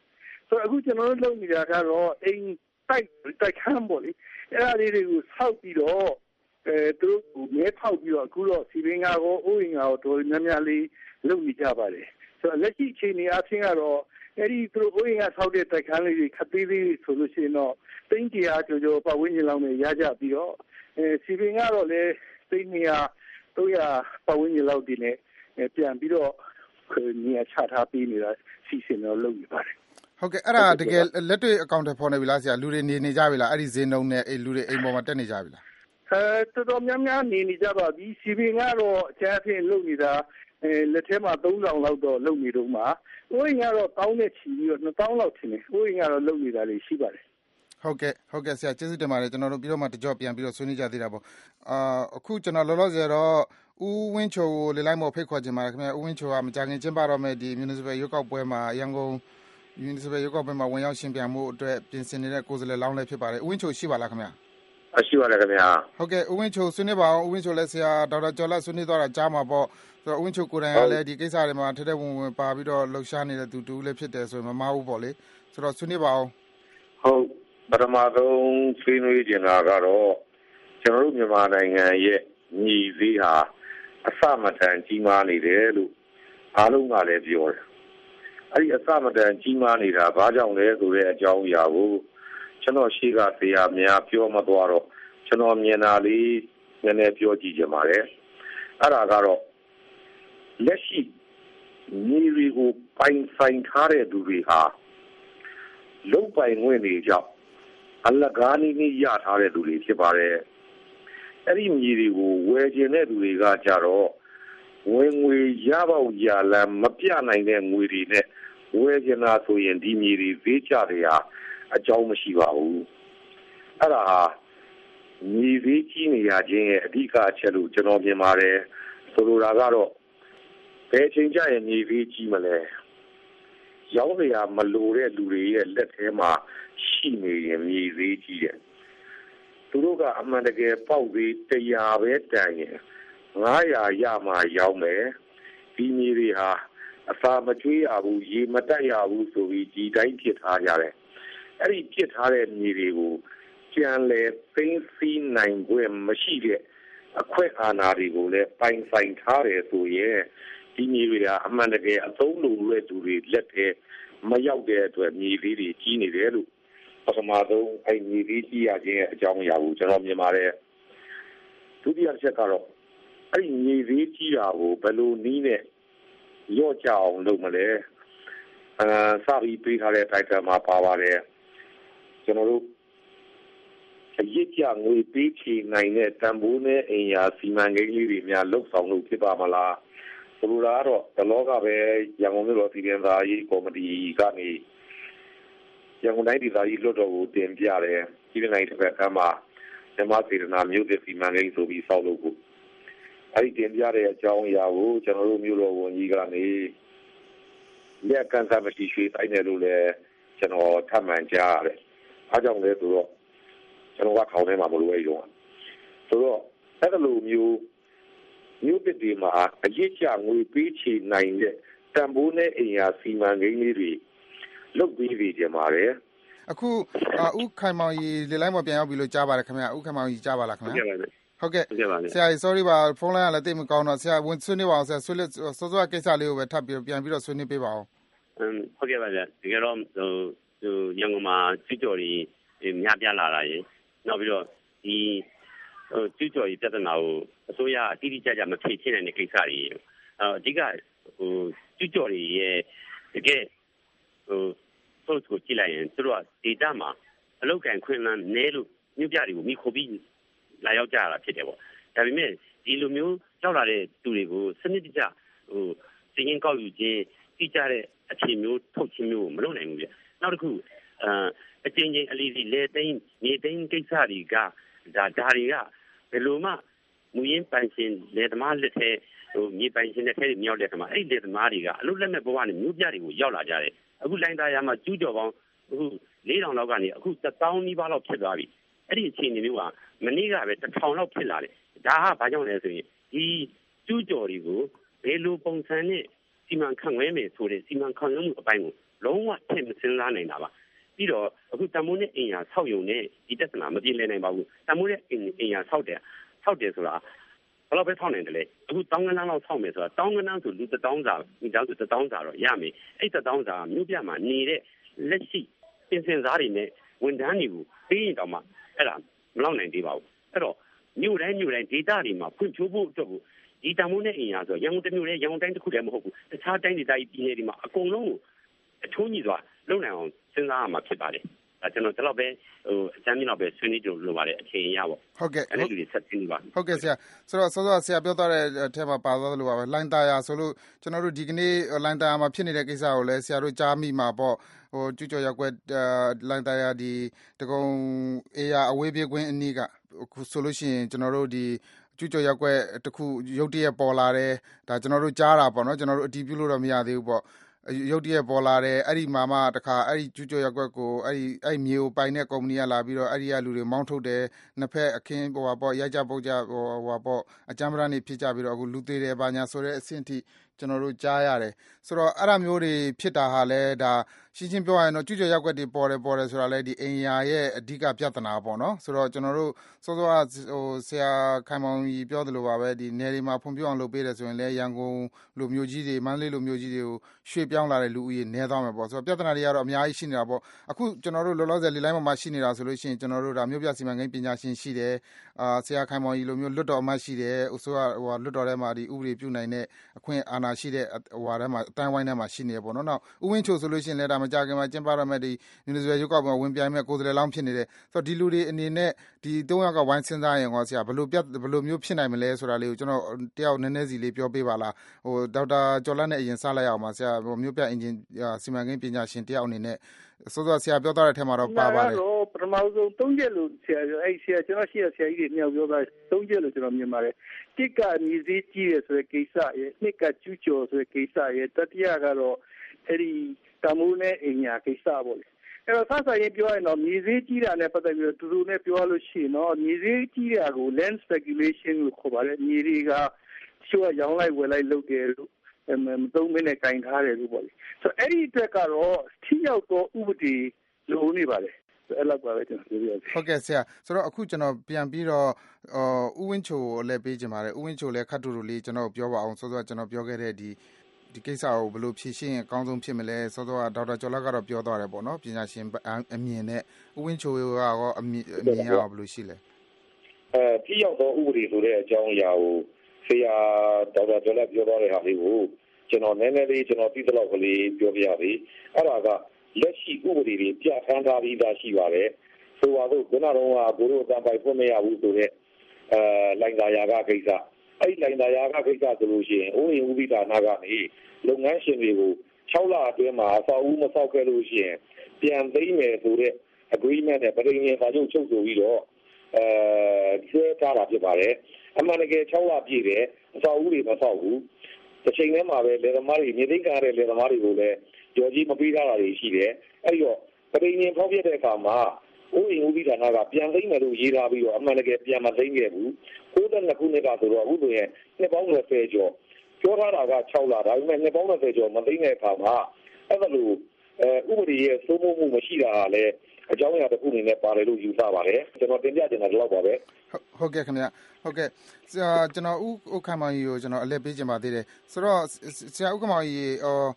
ဆိုတော့အခုကျွန်တော်တို့လုပ်နေတာကတော့အိမ်တိုက်ခန်းပေါ့လေအဲ့ဒါလေးတွေကိုဆောက်ပြီးတော့သူတို့မဲဖောက်ပြီးတော့အခုတော့စီပင်ကတော့အိုးရင်ကတော့တော်များများလေးလုပ်နေကြပါတယ်ဆိုတော့လက်ရှိအချိန်အချင်းကတော့အဲ့ဒီသူတို့အိုးရင်ကဆောက်တဲ့တိုက်ခန်းလေးတွေခပ်သေးသေးဆိုလို့ရှိရင်တော့သိန်း100ကျော်ပတ်ဝန်းကျင်လောက်နဲ့ရကြပြီးတော့စီပင်ကတော့လည်းသိန်း200 300ပတ်ဝန်းကျင်လောက်ဒီနဲ့ပြန်ပြီးတော့နေရာချထားပေးနေတာစီစဉ်တော့လုပ်နေပါတယ်ဟုတ်ကဲ့အဲ့ဒါတကယ်လက်တွေ့အကောင့်တွေဖော်နေပြီလားဆရာလူတွေနေကြပြီလားအဲ့ဒီဈေးနှုန်းနဲ့လူတွေအိမ်ပေါ်မှာတက်နေကြပြီလားတော်တော်များများနေကြပါပြီစီပင်ကတော့အကျန်းအဖျင်းလုပ်နေတာလက်ထဲမှာ3000လောက်တော့လုပ်နေတော့မှာအိုးရင်ကတော့တောင်းနဲ့ချီပြီးတော့2000လောက်ထင်တယ်အိုးရင်ကတော့လုပ်နေတာတွေရှိပါတယ်ဟုတ်ကဲ့ဆရာကျေးဇူးတင်ပါတယ်ကျွန်တော်တို့ပြီးတော့မှတကြော့ပြန်ပြီးတော့ဆွေးနွေးကြသေးတာပေါ့အခုကျွန်တော်လောလောဆယ်တော့ဦးဝင်းချိုကိုလေလိုက်မော်ဖိတ်ခေါ်ခြင်းပါတယ်ခင်ဗျဦးဝင်းချိုကမကြခင်ကျင်းပတော့မယ်ဒီ municipal ရွေးကောက်ပွဲမှာရန်ကုန် municipal ရွေးကောက်ပွဲမှာဝင်ရောက်ရှင်ပြိုင်မှုအတွက်ပြင်ဆင်နေတဲ့ကိုယ်စားလှယ်လောင်းလည်းဖြစ်ပါတယ်ဦးဝင်းချိုရှိပါလားခင်ဗျရှိပါတယ်ခင်ဗျာဟုတ်ကဲ့ဦးဝင်းချိုဆွေးနွေးပါအောင်ဦးဝင်းချိုလည်းဆရာဒေါက်တာကျော်လတ်ဆွေးနွေးသွားတာကြားမှာပေါ့ဆိုတော့ဦးဝင်းချိုကိုယ်တိုင်ကလည်းဒီကိစ္စတွေမှာထက်တဲ့ဝင်ပါပြီးတော့လှုပ်ရှားနေတဲ့သူတူလည်းဖြစ်တယ်ဆိုရင်မမားဘူးပေါ့လေဆိုတော့ဆွေးနွေးပါအောင်ဟုတ်ပထမဆုံးဆွေးနွေးကြတာကတော့ကျွန်တော်တို့မြန်မာနိုင်ငံရဲ့ညီစည်းဟာအစမတန်ကြီးမားနေတယ်လို့အားလုံးကလည်းပြောတယ်အဲ့ဒီအစမတန်ကြီးမားနေတာဘာကြောင့်လဲဆိုတဲ့အကြောင်းအရာကိုကျွန်တော်ရှိကဆရာများပြောမသွားတော့ကျွန်တော်မြင်တာလေးနည်းနည်းပြောကြည့်ကြပါမယ်အဲ့ဒါကတော့လက်ရှိညီတွေကိုပိုင်ဆိုင်ထားတဲ့သူတွေဟာလုံပိုင်ငွေတွေကြောင့်အလကားနည်းရထားတဲ့သူတွေဖြစ်ပါတယ်အဲ့ဒီညီတွေကိုဝယ်ခြင်းတဲ့သူတွေကကြတော့ဝင်ငွေရပေါက်ရလမ်းမပြနိုင်တဲ့ငွေတွေနဲ့ဝယ်ခြင်းလားဆိုရင်ဒီညီတွေဈေးကျတယ်ဟာအကြောင်းမရှိပါဘူးအဲ့ဒါဟာညီဈေးကြီးနေရခြင်းရဲ့အဓိကအချက်လို့ကျွန်တော်မြင်ပါတယ်ဆိုလိုတာကတော့ဘယ်ချိန်ကျရင်ညီဈေးကြီးမလဲရောင်းရမလိုတဲ့လူတွေရဲ့လက်ထဲမှာရှိနေရင်ညီဈေးကြီးတယ်သူတို့ကအမှန်တကယ်ပေါက်သေး100ပဲတန်ရင်900ရမှရောင်းမယ်ဒီညီတွေဟာအစာမကျွေးရဘူးရေမတက်ရဘူးဆိုပြီးဒီတိုင်းဖြစ်ထားကြတယ်အဲ့ဒီဖြစ်ထားတဲ့ညီတွေကိုကြံလေသိမ်းစီးနိုင်ခွင့်မရှိတဲ့အခွင့်အာဏာတွေကိုလည်းပိုင်ဆိုင်ထားတယ်ဆိုရင်ဒီညီတွေကအမှန်တကယ်အသုံးလိုတဲ့သူတွေလက်ထဲမရောက်တဲ့အတွက်ညီလေးတွေကြီးနေတယ်လို့ပထမဆုံးအဲ့ညီလေးကြီးရခြင်းအကြောင်းအရာကိုကျွန်တော်မြင်ပါတယ်ဒုတိယချက်ကတော့အဲ့ညီလေးကြီးတာကိုဘယ်လိုနည်းနဲ့ရော့ကြအောင်လုပ်မလဲစာပြီးပေးထားတဲ့ title မှာပါပါတယ်ကျွန်တော်တို့အရေးကြငွေပေးချေနိုင်တဲ့တန်ဖိုးနဲ့အင်ယာစီမံကိန်းလေးတွေများလှုပ်ဆောင်လို့ဖြစ်ပါမလားဆိုလိုတာကတော့ဒီလောကပဲရန်ကုန်မြို့တော်စီရင်သားရေးကော်မတီကနေရန်ကုန်တိုင်းဒေသကြီးလွှတ်တော်ကိုတင်ပြတယ်ဒီနေ့တစ်ဖက်ကမှဓမ္မစေတနာမြို့သစ်စီမံကိန်းဆိုပြီးဆောက်လုပ်ဖို့အဲဒီတင်ပြတဲ့အကြောင်းအရာကိုကျွန်တော်တို့မြို့တော်ဝန်ကြီးကနေလက်ကန်စားမရှိရွှေတိုင်းတယ်လို့လည်းကျွန်တော်ထပ်မံကြားရတယ်အားကြောင့်လဲဆိုတော့ကျွန်တော်ကခေါင်းထဲမှာမလို့အဲ့တော့ဆိုတော့အဲ့လိုမျိုးတစ်ဒီမှာအရေးကြငွေပေးချေနိုင်တဲ့တန်ဖိုးနဲ့အင်အားစီမံကိန်းလေးတွေလုပ်ပြီးပြီကြပါတယ်အခုဥခိုင်မောင်ကြီးလေလိုက်မပြန်ရောက်ပြီလို့ကြားပါတယ်ခင်ဗျာဥခိုင်မောင်ကြီးကြားပါလားခင်ဗျာဟုတ်ကဲ့ဆရာ sorry ပါဖုန်းလိုင်းကလည်းတိတ်မကောင်းတော့ဆရာဝင်ဆွေးနွေးပါအောင်ဆရာဆွေးစောကိစ္စလေးကိုပဲထပ်ပြီးပြန်ပြီးတော့ဆွေးနွေးပေးပါအောင်ဟုတ်ကဲ့ပါဗျာဒီကတော့ရန်ကုန်မှာကျွကြော်ကြီးများပြားလာတာရေနောက်ပြီးတော့ဒီကျွကြော်ကြီးပြဿနာကိုအစိုးရအတိအကျမဖြေရှင်းနိုင်တဲ့ကိစ္စတွေအဓိကကျွကြော်တွေရဲ့တကယ်post ကိုကြည့်လိုက်ရင်သူတို့က data မှာအလောက်ကန်ခွင့်လန်းနဲလို့မြို့ပြတွေကိုမိခိုပြီးလာရောက်ကြတာဖြစ်တယ်ပေါ့ဒါပေမဲ့ဒီလိုမျိုးရောက်လာတဲ့သူတွေကိုစနစ်တကျစည်ရင်းကောက်ယူခြင်းတိကျတဲ့အခြေမျိုးထုတ်ခြင်းမျိုးကိုမလုပ်နိုင်ဘူးပြနောက်တစ်ခုအချင်းချင်းအလီစီလေသိန်းနေသိန်းကိစ္စတွေကဒါတွေကဘယ်လိုမှမူရင်းပိုင်ရှင်လေသမားလက်ထဲမြေပိုင်ရှင်တဲ့ထဲမြောက်တဲ့သမားအဲ့ဒီလေသမားတွေကအလုပ်လက်မဲ့ဘဝနဲ့မြို့ပြတွေကိုရောက်လာကြတယ်အခုလိုင်းသားရမှာကျူးကျော်ပေါင်းအခု4000လောက်ကနေအခု1000နီးပါးလောက်ဖြစ်သွားပြီအဲ့ဒီအခြေအနေမျိုးကမနေ့ကပဲ1000လောက်ဖြစ်လာတယ်ဒါကဘာကြောင့်လဲဆိုရင်ဒီကျူးကျော်တွေကိုဘယ်လိုပုံစံနဲ့စီမံခန့်ခွဲမယ်ဆိုတဲ့စီမံခန့်ခွဲမှုအပိုင်းကိုလုံးဝထင်မစင်စားနိုင်တာပါပြီးတော့အခုတမိုးနဲ့အင်ယာဆောက်ယုံနဲ့ဒီတက်စနာမပြေလည်နိုင်ပါဘူးတမိုးနဲ့အင်ယာဆောက်တယ်ဆိုတာဘယ်လိုပဲဆောက်နိုင်တယ်လဲအခုတောင်းကနန်းလောက်ဆောက်မယ်ဆိုတာတောင်းကနန်းဆိုလူ1000စာမိသားစု1000စာတော့ရမယ်အဲ့1000စာမြို့ပြမှာနေတဲ့လက်ရှိပြင်ဆင်စားတွေနဲ့ဝန်ထမ်းတွေကိုပေးရင်တော့မှအဲ့ဒါမလောက်နိုင်သေးပါဘူးအဲ့တော့မြို့တိုင်းဒေသတွေမှာဖွံ့ဖြိုးဖို့အတွက်ကိုဒီတမိုးနဲ့အင်ယာဆိုရန်ကုန်တစ်မြို့နဲ့ရန်ကုန်တိုင်းတစ်ခုတည်းမဟုတ်ဘူးတခြားတိုင်းဒေသပြည်နယ်တွေမှာအကုန်လုံးကိုအထုံးကြီးစွာလုပ်နိုင်အောင်စဉ်းစားရမှာဖြစ်ပါတယ်ဒါကျွန်တော်ဒီလောက်ပဲအချမ်းမြင့်တော့ပဲဆွေးနွေးကြလို့ပါတယ်အချိန်ရပါဟုတ်ကဲ့အဲ့ဒီလူတွေဆက်သိနေပါဟုတ်ကဲ့ဆရာဆိုတော့စောစောဆရာပြောသွားတဲ့အထက်မှာပါသွားသလိုပါပဲလိုင်းတာယာဆိုလို့ကျွန်တော်တို့ဒီကနေ့လိုင်းတာယာမှာဖြစ်နေတဲ့ကိစ္စကိုလည်းဆရာတို့ကြားမိမှာပေါ့ကျူကျော်ရက်ွက်လိုင်းတာယာဒီတကုံအေးရအဝေးပြေးကွင်းအနီးကဆိုလို့ရှိရင်ကျွန်တော်တို့ဒီကျူကျော်ရက်ွက်တခုရုတ်တရက်ပေါ်လာတယ်ဒါကျွန်တော်တို့ကြားတာပေါ့နော်ကျွန်တော်တို့အတည်ပြုလို့တော့မရသေးဘူးပေါ့ရုတ်တရက်ပေါ်လာတယ်အဲ့ဒီမှာမှတခါအဲ့ဒီကျူကျော်ရက်ွက်ကိုအဲ့မြေကိုပိုင်တဲ့ကုမ္ပဏီကလာပြီးတော့အဲ့ဒီကလူတွေမောင်းထုတ်တယ်နှစ်ဖက်အခင်းပေါ့ရိုက်ကြပုတ်ကြပေါ့အကြမ်းပတမ်းနေဖြစ်ကြပြီးတော့အခုလူသေးတယ်ဘာညာဆိုတဲ့အဆင့်ထိကျွန်တော်တို့ကြားရတယ်ဆိုတော့အဲ့ဒါမျိုးတွေဖြစ်တာဟာလဲဒါရှင်းပြောရရင်တော့ကျူကျော်ရက်ွက်တွေပေါ်တယ်ဆိုတာလဲဒီအင်ယာရဲ့အဓိကပြဿနာပေါ့နော်ဆိုတော့ကျွန်တော်တို့စောစောဆရာခိုင်မောင်ကြီးပြောသလိုပါပဲဒီနယ်တွေမှာဖွံ့ဖြိုးအောင်လုပ်ပေးတယ်ဆိုရင်လဲရန်ကုန်လိုမျိုးကြီးတွေမန္တလေးလိုမျိုးကြီးတွေကိုရွှေ့ပြောင်းလာတဲ့လူဦးရေနည်းသွားမှာပေါ့ဆိုတော့ပြဿနာတွေကတော့အများကြီးရှိနေတာပေါ့အခုကျွန်တော်တို့လောလောဆယ်လေလိုင်းပေါ်မှာရှိနေတာဆိုလို့ရှိရင်ကျွန်တော်တို့ဒါမြို့ပြစီမံကိန်းပညာရှင်ရှိတယ်ဆရာခိုင်မောင်ကြီးလိုမျိုးလွတ်တော်အမတ်ရှိတယ်အစိုးရလွတ်တော်ထဲမှာဒီဥပဒေပြုနိုင်တဲ့အခွင့်အာဏာရှိတဲ့ထဲမှာအတိုင်းဝိုင်းထဲမှာရှိနေရပေါ့နော်နောက်ဥဝင်းချိုဆိုလို့ရှိရင်လည်းဒါမကြခင်မှာကျင်းပရမယ့်ဒီမြူနီစပယ်ရုပ်ကပေါ်ဝင်ပြိုင်မဲ့ကိုယ်စားလှယ်လောင်းဖြစ်နေတယ်ဆိုတော့ဒီလူတွေအနေနဲ့ဒီ3ယောက်ကဝိုင်းစဉ်းစားရင်ဆရာဘယ်လိုမျိုးဖြစ်နိုင်မလဲဆိုတာလေးကိုကျွန်တော်တယောက်နည်းနည်းစီလေးပြောပေးပါလားဒေါက်တာကျော်လတ်နဲ့အရင်စလိုက်အောင်ပါဆရာမြို့ပြအင်ဂျင်စီမံကိန်းပညာရှင်တယောက်အနေနဲ့စောစောဆရာပြောသွားတဲ့အထက်မှာတော့ပါပါတယ်ပထမဆုံး3ချက်လို့ဆရာကျွန်တော်ရှိရဆရာကြီးတွေမြောက်ပြောတာ3ချက်လို့ကျွန်တော်မြင်ပါတယ်တစ်ကမြေစည်းကြီးရဆိုတဲ့ကိစ္စရဲ့နှစ်ကကျူးကျော်ဆိုတဲ့ကိစ္စရဲ့တတိယကတော့အဲ့ဒီတမိုးနဲ့အင်ညာကိစ္စပေါ့လေအဲ့တော့ဆက်ဆိုင်ရင်ပြောရင်တော့မြေစည်းကြီးတာနဲ့ပတ်သက်ပြီးတော့သူတို့နဲ့ပြောလို့ရှိရင်တော့မြေစည်းကြီးတာကို land speculation လို့ခေါ်ပါတယ်မြေတွေကချို့ကရောင်းလိုက်ဝယ်လိုက်လုပ်တယ်လို့မသုံးမနဲ့ကင်ထားတယ်လို့ပေါ့လေဆိုတော့အဲ့ဒီအတွက်ကတော့ထိရောက်သောဥပဒေလိုနေပါတယ်အဲ့လောက်ပါပဲကျွန်တော်ပြောပြဟုတ်ကဲ့ဆရာဆိုတော့အခုကျွန်တော်ပြန်ပြီးတော့ဥဝင်းချိုလည်းပေးချင်ပါတယ်ဥဝင်းချိုလည်းခတ်တူတူလေးကျွန်တော်ပြောပါအောင်ဆိုတော့ကျွန်တော်ပြောခဲ့တဲ့ဒီကိစ္စကိုဘယ်လိုဖြေရှင်းရင်အကောင်းဆုံးဖြစ်မလဲဆိုတော့ဒေါက်တာကျော်လတ်ကတော့ပြောသွားတယ်ပေါ့နော်ပညာရှင်အမြင်နဲ့ဥဝင်းချိုရောအမြင်ရောဘယ်လိုရှိလဲထိရောက်သောဥပဒေဆိုတဲ့အကြောင်းအရာကိုဆရာဒေါက်တာကျော်လတ်ပြောသွားတဲ့ဟာလေးကိုကျွန်တော်နည်းနည်းလေးကျွန်တော်သိသလောက်ကလေးပြောပြရစီအဲ့ဒါကလက်ရှိဥပဒေတွေပြဋ္ဌာန်းထားပြီးသားရှိပါတယ်ဆိုပါတော့ခုနကတော့ဘိုးတို့အတန်ပိုင်ဖွင့်မရဘူးဆိုတဲ့လိုင်သာယာကကိစ္စအဲ့လိုင်သာယာကကိစ္စဆိုလို့ရှိရင်ဥယျာဉ်ဥပဒေဌာနကနေလုပ်ငန်းရှင်တွေကို6လအတွင်းမှာအဆောက်အဦမဆောက်ခဲ့လို့ရှိရင်ပြန်သိမ်းမယ်ဆိုတဲ့ agreement နဲ့ပြည်နယ်စာချုပ်ချုပ်ဆိုပြီးတော့ဆွဲထားတာဖြစ်ပါတယ်အမှန်တကယ်6လပြည့်တယ်အဆောက်အဦတွေမဆောက်ဘူးတစ်ချိန်တည်းမှာပဲလယ်သမားတွေမြေသိမ်းခံရတဲ့လယ်သမားတွေကိုလည်းကြော်ကြီးမပေးထားတာတွေရှိတယ်အဲ့ဒီတော့ပြည်နယ်ဖောက်ပြတဲ့အခါမှာဥယျာဉ်ဥပဒေဌာနကပြန်သိမ်းမယ်လို့ရေးထားပြီးတော့အမှန်တကယ်ပြန်မသိမ်းခဲ့ဘူး92ခုနှစ်ကဆိုတော့အခုဆိုရင်နှစ်ပေါင်း20ကျော်ပြောထားတာက6လဒါပေမဲ့နှစ်ပေါင်း20ကျော်မသိမ်းတဲ့အခါမှာအဲ့ဒါလို့ဥပဒေရဲ့စိုးမိုးမှုမရှိတာကလည်းအကြောင်းအရာတစ်ခုအနေနဲ့ပါတယ်လို့ယူဆပါတယ်ကျွန်တော်တင်ပြချင်တာဒီလောက်ပါပဲဟုတ်ကဲ့ခင်ဗျဟုတ်ကဲ့ကျွန်တော်ဥက္ကမောင်ကြီးကိုကျွန်တော်အလက်ပေးချင်ပါသေးတယ်ဆိုတော့ဆရာဥက္ကမောင်ကြီး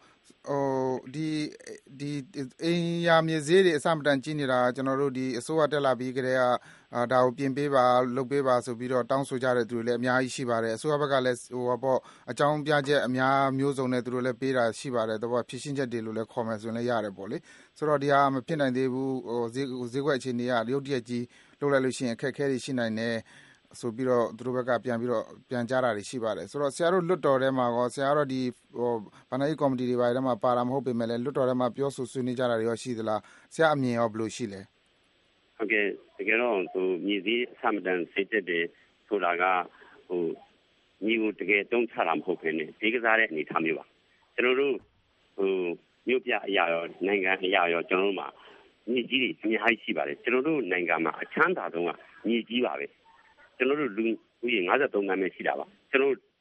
ဒီအင်ယာမြေဈေးတွေအစမတန်ကြီးနေတာကျွန်တော်တို့ဒီအစိုးရတက်လာပြီးကြတဲ့ဒါကိုပြင်ပေးပါလုပ်ပေးပါဆိုပြီးတော့တောင်းဆိုကြတဲ့သူတွေလည်းအများကြီးရှိပါတယ်အစိုးရဘက်ကလည်းအကြောင်းပြချက်အများမျိုးစုံနဲ့သူတို့လည်းပေးတာရှိပါတယ်တော့ဖြည့်ရှင်းချက်တွေလို့လည်းခေါ်မယ်ဆိုရင်လည်းရတယ်ပေါ့လေဆိုတော့ဒီဟာမဖြစ်နိုင်သေးဘူးဈေးကွက်အခြေအနေကရုတ်တရက်ကြီးလုပ်လိုက်လို့ရှိရင်အခက်အခဲတွေရှိနိုင်တယ်ဆိုပြီးတော့သူတို့ဘက်ကပြန်ကြားတာတွေရှိပါတယ်ဆိုတော့ဆရာတို့လွတ်တော်ထဲမှာရောဆရာတို့ဒီဘာသာရေးကော်မတီတွေဘာတွေထဲမှာပါတာမဟုတ်ပေမဲ့လည်းလွတ်တော်ထဲမှာပြောဆိုဆွေးနွေးကြတာတွေရောရှိသလားဆရာအမြင်ရောဘယ်လိုရှိလဲဟုတ်ကဲ့တကယ်တော့မြေစည်းအဆမတန်စိတ်တက်တယ်ဆိုတာကမြေကိုတကယ်တုံးချတာမဟုတ်ဘဲနဲ့ဒီကစားတဲ့အနေထားမျိုးပါကျွန်တော်တို့မြို့ပြအရာရောနိုင်ငံအရာရောကျွန်တော်တို့မှာမြေကြီးတွေအများကြီးရှိပါတယ်ကျွန်တော်တို့နိုင်ငံမှာအချမ်းသာဆုံးကမြေကြီးပါပဲကျွန်တော်တို့လူဦးရေ53သန်းပဲရှိတာပါကျွန်တော်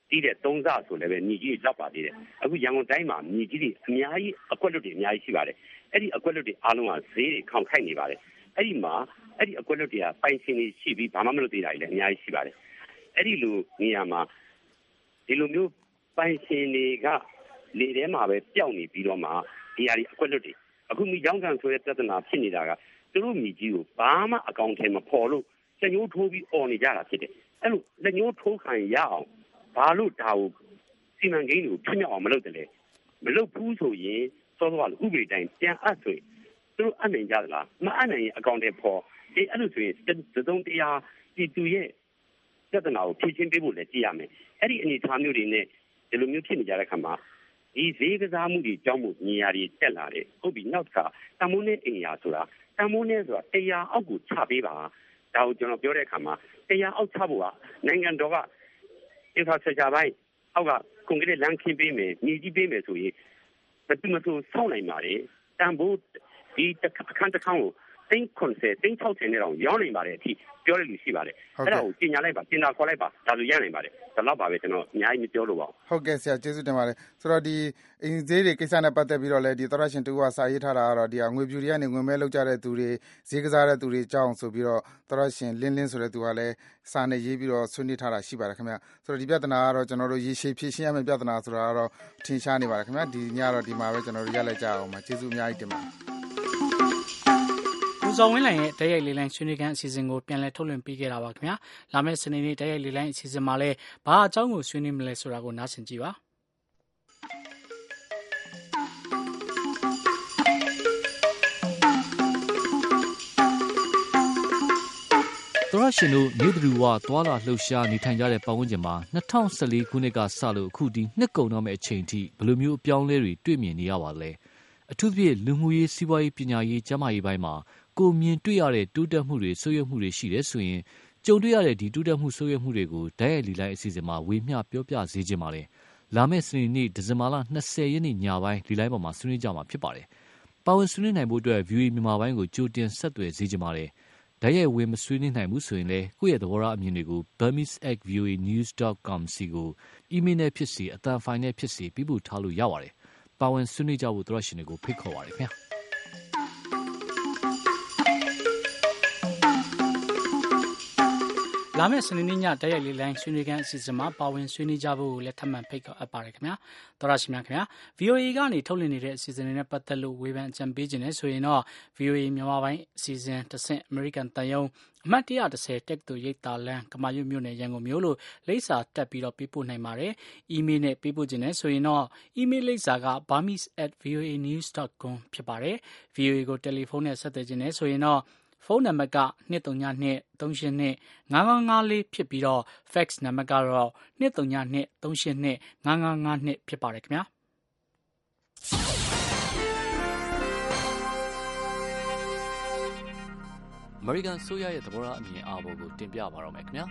တီးတဲ့3ဆဆိုလည်းပဲမြေကြီးတွေလောက်ပါသေးတယ်အခုရန်ကုန်တိုင်းမှာမြေကြီးတွေအများကြီးအကွက်လွတ်တွေအများကြီးရှိပါတယ်အဲ့ဒီအကွက်လွတ်တွေအားလုံးကဈေးတွေခေါင်ခိုက်နေပါတယ်အဲ့ဒီမှာအဲ့ဒီအကွက်လွတ်တွေကပိုင်ရှင်တွေရှိပြီးဘာမှမလုပ်သေးတာကြီးလည်းအများကြီးရှိပါတယ်အဲ့ဒီလိုနေရာမှာဒီလိုမျိုးပိုင်ရှင်တွေကလေထဲမှာပဲပျောက်နေပြီးတော့မှဒီဟာတွေအကွက်လွတ်တွေအခုမိကြောင်းကန်ဆိုတဲ့ပြဿနာဖြစ်နေတာကသူတို့မြေကြီးကိုဘာမှအကောင့်ထဲမပေါ်လို့လက်ညှိုးထိုးပြီးអော်နေကြတာဖြစ်တယ်အဲ့လိုလက်ညှိုးထိုးခံရအောင်ဘာလို့ဒါကိုစီမံကိန်းကိုပြည့်မြောက်အောင်မလုပ်တယ်လဲမလုပ်ဘူးဆိုရင်စောစောကဥပဒေတိုင်းပြန်အပ်ဆိုရင်သူတို့အနိုင်ကြသလားမအနိုင်ရင်အကောင့်ထဲပေါ်ဒီအဲ့လိုဆိုရင်သုံးတရားဒီသူရဲ့ပြဿနာကိုဖြေရှင်းပေးဖို့လည်းကြည့်ရမယ်အဲ့ဒီအနေအထားမျိုးတွေနဲ့ဒီလိုမျိုးဖြစ်နေကြတဲ့ခါမှာဒီဈေးကစားမှုတွေကြောင့်မို့ညီယာတွေတက်လာတယ်ဟုတ်ပြီနောက်ကတမိုးနဲ့အင်ယာဆိုတာတမိုးနဲ့ဆိုတာတရားအောက်ကိုချပေးပါဒါကိုကျွန်တော်ပြောတဲ့အခါမှာတရားအောက်ချဖို့ကနိုင်ငံတော်က infrastructure ဘိုင်းအောက်ကကွန်ကရစ်လမ်းခင်းပေးမယ်မြေကြီးပေးမယ်ဆိုရင်ဘယ်သူမှစောင့်နိုင်ပါလေတန်ဖိုးဒီအခန်းတစ်ခန်းကို30 60နဲ့တော့ရောင်းနိုင်ပါတယ်အထိပြောရလို့ရှိပါတယ်အဲ့ဒါကိုပြင်ညာလိုက်ပါပြင်တာခေါ်လိုက်ပါဒါဆိုရနိုင်ပါတယ်ဒါတော့ပါပဲကျွန်တော်အများကြီးမပြောလို့ပါဘူးဟုတ်ကဲ့ဆရာကျေးဇူးတင်ပါတယ်ဆိုတော့ဒီအင်ဈေးတွေကိစ္စနဲ့ပတ်သက်ပြီးတော့လည်းဒီသောရရှင်တူကစာရေးထားတာကတော့ဒီငွေပြူတွေကနေငွေမဲလောက်ကြတဲ့သူတွေဈေးကစားတဲ့သူတွေကြောင်းဆိုပြီးတော့သောရရှင်လင်းဆိုတဲ့သူကလည်းစာနဲ့ရေးပြီးတော့ဆွေးနွေးထားတာရှိပါတယ်ခင်ဗျဆိုတော့ဒီပြဿနာကတော့ကျွန်တော်တို့ရေရှည်ဖြေရှင်းရမယ့်ပြဿနာဆိုတာကတော့ထင်ရှားနေပါတယ်ခင်ဗျဒီညတော့ဒီမှာပဲကျွန်တော်တို့ရလိုက်ကြအောင်ပါကျေးဇူးအများကြီးတင်ပါတယ်ဦးစောဝင်းလိုင်ရဲ့တိုက်ရိုက်လေလိုင်းဆွေးနွေးခန်းအစီအစဉ်ကိုပြန်လည်ထုတ်လွှင့်ပေးခဲ့တာပါခင်ဗျာလာမယ့်စနေနေ့တိုက်ရိုက်လေလိုင်းအစီအစဉ်မှာလည်းဘာအကြောင်းကိုဆွေးနွေးမလဲဆိုတာကိုနားဆင်ကြည့်ပါသောရရှင်တို့နေသူဝသွာလာလှုပ်ရှားနေထိုင်ကြတဲ့ပတ်ဝန်းကျင်မှာ2014ခုနှစ်ကစလို့အခုဒီနှစ်ကုန်တော့မယ့်အချိန်ထိဘယ်လိုမျိုးအပြောင်းလဲတွေတွေ့မြင်နေရပါလဲအထူးသဖြင့်လူမှုရေးစီးပွားရေးပညာရေးကျန်းမာရေးပိုင်းမှာကိုမြင်တွေ့ရတဲ့တိုးတက်မှုတွေဆိုးရွားမှုတွေရှိတယ်ဆိုရင်ကြုံတွေ့ရတဲ့ဒီတိုးတက်မှုဆိုးရွားမှုတွေကိုဓာတ်ရိုက်လီလိုက်အစီအစဉ်မှာဝေမျှပြောပြစေခြင်းပါလေလာမယ့်စနေနေ့ဒီဇင်ဘာလ20ရက်နေ့ညပိုင်းလီလိုက်ပေါ်မှာဆွေးနွေးကြမှာဖြစ်ပါတယ်ပါဝင်ဆွေးနွေးနိုင်ဖို့အတွက် VOA မြန်မာပိုင်းကိုကြိုတင်ဆက်သွယ်စေခြင်းပါလေဓာတ်ရိုက်ဝင်မဆွေးနွေးနိုင်ဘူးဆိုရင်လည်းကိုယ့်ရဲ့သဘောထားအမြင်တွေကို burmese@voanews.com စီကိုအီးမေးလ်နဲ့ဖြစ်စေအသံဖိုင်နဲ့ဖြစ်စေပြပို့ထားလို့ရပါတယ်ပါဝင်ဆွေးနွေးကြဖို့သောရရှင်တွေကိုဖိတ်ခေါ်ပါတယ်ခင်ဗျာလာမယ့်စနေနေ့ညတိုက်ရိုက်လေလိုင်းဆွေးနွေးခန်းအစီအစဉ်မှာပါဝင်ဆွေးနွေးကြဖို့လည်းထပ်မံဖိတ်ခေါ်အပ်ပါတယ်ခင်ဗျာသောရရှိမြခင်ဗျာ VOA ကနေထုတ်လွှင့်နေတဲ့အစီအစဉ်တွေနဲ့ပတ်သက်လို့ဝေဖန်အကြံပေးခြင်းနဲ့ဆိုရင်တော့ VOA မြန်မာပိုင်းအစီအစဉ်တစ်ဆင့် American တန်ယုံအမှတ်130တက်တူရိတ်တာလန်ကမာရွတ်မြို့နယ်ရန်ကုန်မြို့လို့လိပ်စာတက်ပြီးတော့ပေးပို့နိုင်ပါတယ်အီးမေးလ်နဲ့ပေးပို့ခြင်းနဲ့ဆိုရင်တော့အီးမေးလ်လိပ်စာက burmese@voanews.com ဖြစ်ပါတယ် VOA ကိုတယ်လီဖုန်းနဲ့ဆက်သွယ်ခြင်းနဲ့ဆိုရင်တော့ဖုန်းနံပါတ်က232-382-5554ဖြစ်ပြီးတော့ fax နံပါတ်ကတော့232-382-5552ဖြစ်ပါတယ်ခင်ဗျာအမေရိကန်ဆိုရရဲ့သဘောထားအမြင်အာဘော်ကိုတင်ပြပါတော့မယ်ခင်ဗျာ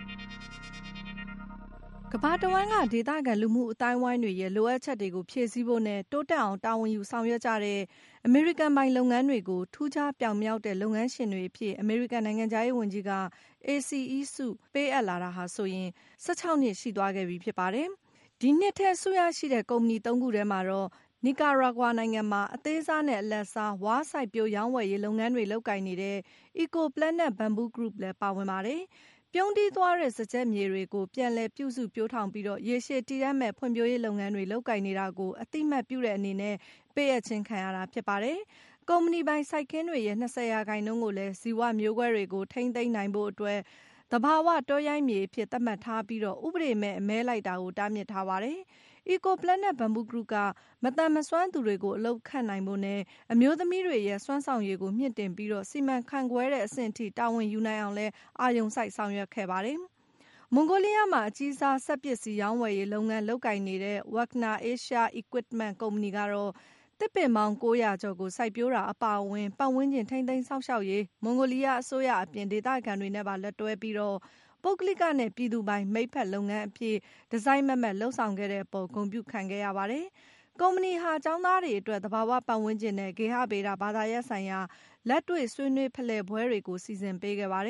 ကမ္ဘာတဝန်းကဒေသခံလူမှုအတိုင်းဝိုင်းတွေရဲ့လိုအပ်ချက်တွေကိုဖြည့်ဆည်းဖို့နဲ့တိုးတက်အောင်တာဝန်ယူဆောင်ရွက်ကြတဲ့အမေရိကန်ပိုင်လုပ်ငန်းတွေကိုထူးခြားပြောင်မြောက်တဲ့လုပ်ငန်းရှင်တွေအဖြစ်အမေရိကန်နိုင်ငံခြားရေးဝန်ကြီးက ACE ဆုပေးအပ်လာတာဟာဆိုရင်16နှစ်ရှိသွားခဲ့ပြီဖြစ်ပါတယ်။ဒီနှစ်ထဲဆုရရှိတဲ့ကုမ္ပဏီ3ခုထဲမှာတော့နီကာရာဂွာနိုင်ငံမှာအသေးစားနဲ့အလတ်စားဝါးစိုက်ပျိုးရောင်းဝယ်ရေးလုပ်ငန်းတွေလုပ်ကိုင်နေတဲ့ Eco Planet Bamboo Group လည်းပါဝင်ပါတယ်။ပြုံးတီးသွားတဲ့စကြက်မြေတွေကိုပြန်လည်ပြုစုပျိုးထောင်ပြီးတော့ရေရှည်တည်တံ့မဲ့ဖွံ့ဖြိုးရေးလုပ်ငန်းတွေလုပ်ကိုင်နေတာကိုအတိမတ်ပြုတဲ့အနေနဲ့ပေးအပ်ခြင်းခံရတာဖြစ်ပါတယ်။ကုမ္ပဏီပိုင်စိုက်ခင်းတွေရဲ့20%ကိုလည်းဇီဝမျိုးကွဲတွေကိုထိန်းသိမ်းနိုင်ဖို့အတွက်သဘာဝတောရိုင်းမြေအဖြစ်သတ်မှတ်ထားပြီးတော့ဥပဒေမဲ့အမဲလိုက်တာကိုတားမြစ်ထားပါတယ်။ Eco Planet Bamboo Group ကမတန်မစွမ်းသူတွေကိုအလုပ်ခန့်နိုင်ဖို့နဲ့အမျိုးသမီးတွေရဲ့စွမ်းဆောင်ရည်ကိုမြင့်တင်ပြီးတော့စီမံခန့်ခွဲတဲ့အဆင့်အထိတာဝန်ယူနိုင်အောင်လဲအာရုံစိုက်ဆောင်ရွက်ခဲ့ပါတယ်။မွန်ဂိုလီးယားမှာအကြီးစားစက်ပစ္စည်းရောင်းဝယ်ရေးလုပ်ငန်းလုပ်ကိုင်နေတဲ့ Wagner Asia Equipment ကုမ္ပဏီကတော့သစ်ပင်ပေါင်း900ကျော်ကိုစိုက်ပျိုးတာအပါအဝင်ပတ်ဝန်းကျင်ထိန်းသိမ်းစောင့်ရှောက်ရေးမွန်ဂိုလီးယားအစိုးရအပြင်ဒေသခံတွေနဲ့ပါလက်တွဲပြီးတော့ပုဂ္ဂလိကနဲ့ပြည်သူပိုင်မိတ်ဖက်လုပ်ငန်းအဖြစ်ဒီဇိုင်းမက်လှုပ်ဆောင်ခဲ့တဲ့အပေါ်ဂုဏ်ပြုခံခဲ့ရပါတယ်။ကုမ္ပဏီဟာကျောင်းသားတွေအတွက်သဘာဝပတ်ဝန်းကျင်နဲ့ဂေဟဗေဒဘာသာရပ်ဆိုင်ရာလက်တွေ့ဆွေးနွေးဖလှယ်ပွဲတွေကိုစီစဉ်ပေးခဲ့ပါတယ်။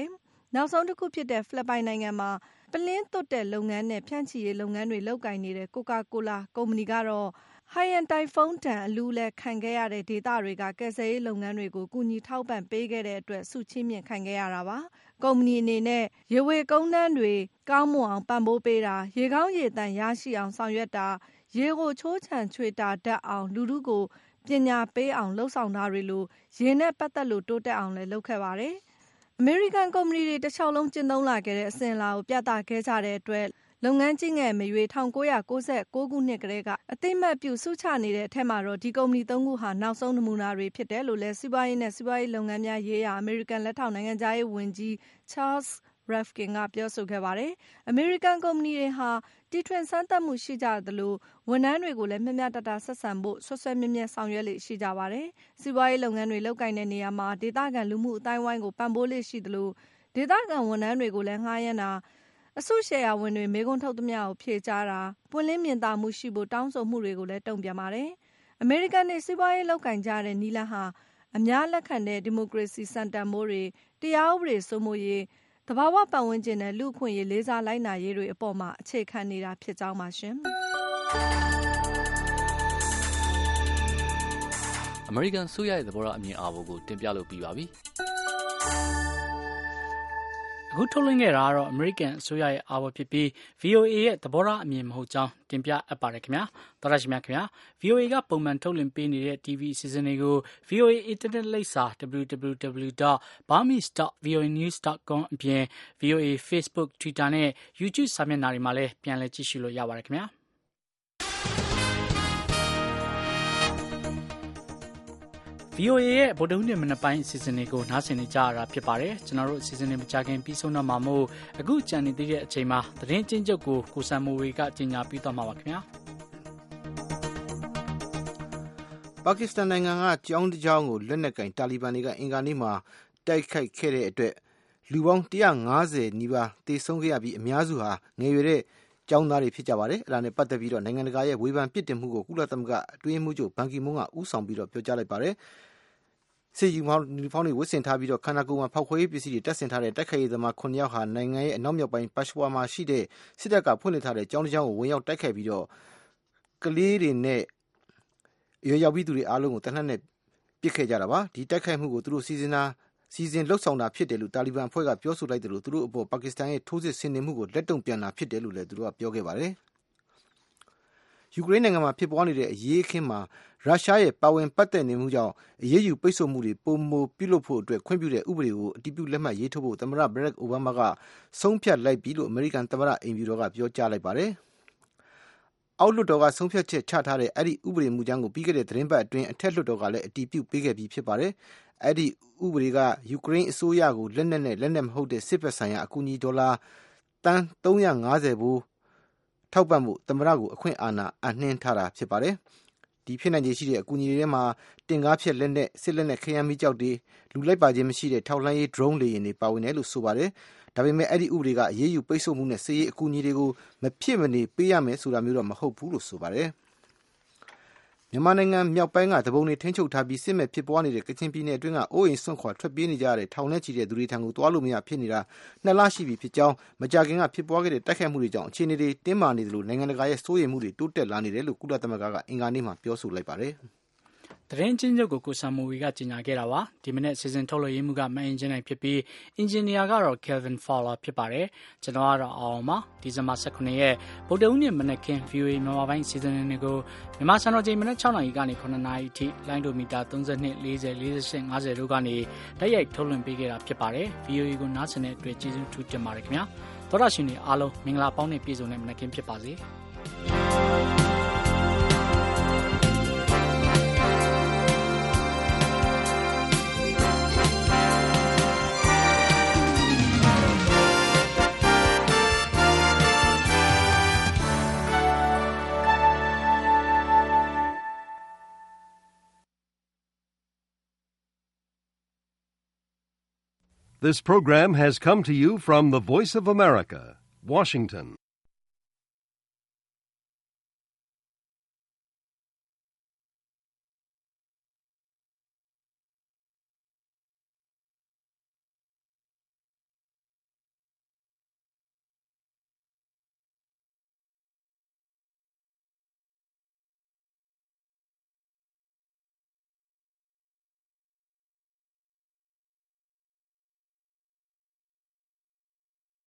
နောက်ဆုံးတစ်ခုဖြစ်တဲ့ဖိလစ်ပိုင်နိုင်ငံမှာပလင်းသွတ်တဲ့လုပ်ငန်းနဲ့ဖြန့်ချီရေးလုပ်ငန်းတွေလုပ်ကိုင်နေတဲ့ Coca-Cola ကုမ္ပဏီကတော့ Haiyan တိုင်ဖုန်းဒဏ်အလူးလဲခံခဲ့ရတဲ့ဒေသတွေကကယ်ဆယ်ရေးလုပ်ငန်းတွေကိုကူညီထောက်ပံ့ပေးခဲ့တဲ့အတွက်ဆုချီးမြှင့်ခံခဲ့ရတာပါ။ကုမ္ပဏီအနေနဲ့ရေဝေကုန်းတန်းတွေကောင်းမွန်အောင်ပံ့ပိုးပေးတာ၊ရေကောင်းရေသန့်ရရှိအောင်ဆောင်ရွက်တာ၊ရေကိုချိုးချံချွေတာတတ်အောင်လူထုကိုပညာပေးအောင်လှုံ့ဆော်တာတွေလိုရေနဲ့ပတ်သက်လို့တိုးတက်အောင်လည်းလုပ်ခဲ့ပါတယ်။အမေရိကန်ကုမ္ပဏီတွေတစ်လျှောက်လုံးကျင့်သုံးလာခဲ့တဲ့အစဉ်အလာကိုပြသခဲ့ကြတဲ့အတွက်လုပ်ငန်းကြီးငယ်မရွေး1996ခုနှစ်ကတည်းကအသိမှတ်ပြုဆုချနေတဲ့အထက်မှာတော့ဒီကုမ္ပဏီ3ခုဟာနောက်ဆုံးနမူနာတွေဖြစ်တယ်လို့လည်းစီးပွားရေးနဲ့စီးပွားရေးလုပ်ငန်းများရေးရာအမေရိကန်လက်ထောက်နိုင်ငံခြားရေးဝန်ကြီး Charles Rifkin ကပြောဆိုခဲ့ပါတယ်။အမေရိကန်ကုမ္ပဏီတွေဟာတီထွင်စမ်းသပ်မှုရှိကြသလိုဝန်ထမ်းတွေကိုလည်းမျှမျှတတဆက်ဆံဖို့ဆွဲဆွဲမြဲမြဲဆောင်ရွက်လေ့ရှိကြပါတယ်။စီးပွားရေးလုပ်ငန်းတွေလုပ်ကိုင်တဲ့နေရာမှာဒေသခံလူမှုအတိုင်းအဝိုင်းကိုပံ့ပိုးလေ့ရှိသလိုဒေသခံဝန်ထမ်းတွေကိုလည်းငှားရမ်းတာအစုရှယ်ယာဝင်တွေမေးခွန်းထုတ်သမျှကိုဖြေကြားတာပွင့်လင်းမြင်သာမှုရှိဖို့တောင်းဆိုမှုတွေကိုလည်းတုံ့ပြန်ပါတယ်။အမေရိကန်တွေစီးပွားရေးလုပ်ကိုင်ကြတဲ့နည်းလမ်းဟာအများလက်ခံတဲ့ဒီမိုကရေစီစံတန်ဖိုးတွေတရားဥပဒေစိုးမိုးရေးသဘာဝပတ်ဝန်းကျင်နဲ့လူ့အခွင့်အရေးလေးစားလိုက်နာရေးတွေအပေါ်မှာအခြေခံနေတာဖြစ်ကြောင်းပါရှင်။အမေရိကန်ဆိုရရဲ့သဘောထားအမြင်အာဘော်ကိုတင်ပြလို့ပြီးပါပြီ။အခုထုတ်လွှင့်ခဲ့တာကတော့အမေရိကန်အစိုးရရဲ့အာဘော်ဖြစ်ပြီး VOA ရဲ့သဘောထားအမြင်မဟုတ်ကြောင်းတင်ပြအပ်ပါတယ်ခင်ဗျာ။သောရရှိမြခင်ဗျာ။ VOA ကပုံမှန်ထုတ်လွှင့်ပေးနေတဲ့ TV အစီအစဉ်တွေကို VOA Internet လိပ်စာ www.burmese.voanews.com အပြင် VOA Facebook, Twitter နဲ့ YouTube စာမျက်နှာတွေမှာလည်းပြန်လည်ကြည့်ရှုလို့ရပါတယ်ခင်ဗျာ။ VOA ရဲ့ဗုဒ္ဓဟူးနေ့မနက်ပိုင်းအစီအစဉ်တွေကိုနားဆင်နေကြရတာဖြစ်ပါတယ်။ကျွန်တော်တို့အစီအစဉ်တွေမကြခင်ပြီးဆုံးတော့မှာမို့အခုကြံနေသေးတဲ့အချိန်မှာသတင်းချင်းချုပ်ကိုကိုစံမိုဝေကကြီးညာပြီးတော့မှာပါခင်ဗျာ။ပါကစ္စတန်နိုင်ငံကကျောင်းတစ်ကျောင်းကိုလက်နက်ကင်တာလီဘန်တွေကအင်္ဂါနေ့မှာတိုက်ခိုက်ခဲ့တဲ့အတွက်လူပေါင်း150နီးပါးသေဆုံးခဲ့ရပြီးအများစုဟာငယ်ရွယ်တဲ့ကျောင်းသားတွေဖြစ်ကြပါတယ်။အဲဒါနဲ့ပတ်သက်ပြီးတော့နိုင်ငံတကာရဲ့ဝေဖန်ပြစ်တင်မှုကိုကုလသမဂ္ဂအတွင်းရေးမှူးချုပ်ဘန်ကီမွန်းကဦးဆောင်ပြီးတော့ပြောကြားလိုက်ပါတယ်။စစ်ယူနီဖောင်းတွေဝတ်ဆင်ထားပြီးတော့ခန္ဓာကိုယ်မှာဖောက်ခွဲရေးပစ္စည်းတွေတပ်ဆင်ထားတဲ့တိုက်ခိုက်ရေးသမား9ယောက်ဟာနိုင်ငံရဲ့အနောက်မြောက်ပိုင်းပက်ရှ်ဝါမှာရှိတဲ့စစ်တပ်ကဖွင့်လှစ်ထားတဲ့ကျောင်းတစ်ကျောင်းကိုဝင်ရောက်တိုက်ခိုက်ပြီးတော့ကလေးတွေနဲ့ရွယ်ရောက်ပြီးသူတွေအားလုံးကိုတနက်နဲ့ပစ်ခဲ့ကြတာပါ။ဒီတိုက်ခိုက်မှုကိုသူတို့စီစဉ်လှုပ်ဆောင်တာဖြစ်တယ်လို့တာလီဘန်အဖွဲ့ကပြောဆိုလိုက်တယ်လို့သူတို့အပေါ်ပါကစ္စတန်ရဲ့ထိုးစစ်ဆင်နေမှုကိုလက်တုံ့ပြန်တာဖြစ်တယ်လို့လည်းသူတို့ကပြောခဲ့ပါတယ်။ယူကရိန်းနိုင်ငံမှာဖြစ်ပွားနေတဲ့အရေးအခင်းမှာရုရှားရဲ့ပါဝင်ပတ်သက်နေမှုကြောင့်အရေးယူပိတ်ဆို့မှုတွေပုံမပြုလုပ်ဖို့အတွက်ခွင့်ပြုတဲ့ဥပဒေကိုအတည်ပြုလက်မှတ်ရေးထိုးဖို့သမ္မတဘရက်အိုဘားမားကဆုံးဖြတ်လိုက်ပြီလို့အမေရိကန်သမ္မတအိမ်ဖြူတော်ကပြောကြားလိုက်ပါတယ်။အောက်လွှတ်တော်ကဆုံးဖြတ်ချက်ချထားတဲ့အဲ့ဒီဥပဒေမူကြမ်းကိုပြီးခဲ့တဲ့သတင်းပတ်အတွင်းအထက်လွှတ်တော်ကလည်းအတည်ပြုပေးခဲ့ပြီးဖြစ်ပါတယ်။အဲ့ဒီဥပဒေကယူကရိန်းအစိုးရကိုလက်နက်နဲ့လက်နက်မဟုတ်တဲ့စစ်ဘက်ဆိုင်ရာအကူအညီဒေါ်လာတန်း350ဘိုးထောက်ပံ့မှုသမ္မတကိုအခွင့်အာဏာအနှင်းထားတာဖြစ်ပါတယ်။ဒီဖြစ်နိုင်ခြေရှိတဲ့အကူအညီတွေထဲမှာတင်ကားဖြတ်လက်နက်စစ်လက်နက်ခရမ်းမီးကြောက်တွေလူလိုက်ပါခြင်းမရှိတဲ့ထောက်လှမ်းရေး drone လေယာဉ်တွေပါဝင်တယ်လို့ဆိုပါတယ်။ဒါပေမဲ့အဲ့ဒီဥပဒေကအရေးယူပိတ်ဆို့မှုနဲ့စစ်ရေးအကူအညီတွေကိုမဖြစ်မနေပေးရမယ်ဆိုတာမျိုးတော့မဟုတ်ဘူးလို့ဆိုပါတယ်။မြန်မာနိုင်ငံမြောက်ပိုင်းကတပုံတွေထိန်းချုပ်ထားပြီးစစ်မဲ့ဖြစ်ပွားနေတဲ့ကချင်ပြည်နယ်အတွင်းကအိုးအိမ်စွန့်ခွာထွက်ပြေးနေကြရတဲ့ထောင်နဲ့ချီတဲ့သူတွေထံကိုသွားလို့မရဖြစ်နေတာ2လရှိပြီဖြစ်ကြောင်းမကြာခင်ကဖြစ်ပွားခဲ့တဲ့တိုက်ခိုက်မှုတွေကြောင့်အခြေအနေတွေတင်းမာနေသလိုနိုင်ငံတကာရဲ့စိုးရိမ်မှုတွေတိုးတက်လာနေတယ်လို့ကုလသမဂ္ဂကအင်္ဂါနေ့မှာပြောဆိုလိုက်ပါတယ်။သတင်းချင်းချုပ်ကိုစံမိုဝေကကြီးညာခဲ့တာပါ။ဒီမနေ့စီစဉ်ထုတ်လွှင့်ရေးမှုကမအင်ဂျင်နိုင်ဖြစ်ပြီးအင်ဂျင်နီယာကတော့ Kevin Fowler ဖြစ်ပါတယ်။ကျွန်တော်ကတော့အောင်ပါဒီဇင်ဘာ18ရက်ဗုဒ္ဓဟူးနေ့မနက်ခင်း VOA မြန်မာပိုင်းစီစဉ်တွေကိုမြန်မာစံတော်ချိန်မနက်6နာရီကနေ9နာရီအထိလိုင်းဒိုမီတာ32 40 48 50တို့ကနေတိုက်ရိုက်ထုတ်လွှင့်ပေးခဲ့တာဖြစ်ပါတယ်။ VOA ကိုနားဆင်တဲ့အတွက်ကျေးဇူးထူးတင်ပါတယ်ခင်ဗျာ။သောတာရှင်တွေအားလုံးမင်္ဂလာပေါင်းနဲ့ပြည့်စုံတဲ့မနက်ခင်းဖြစ်ပါစေ။ This program has come to you from the Voice of America, Washington.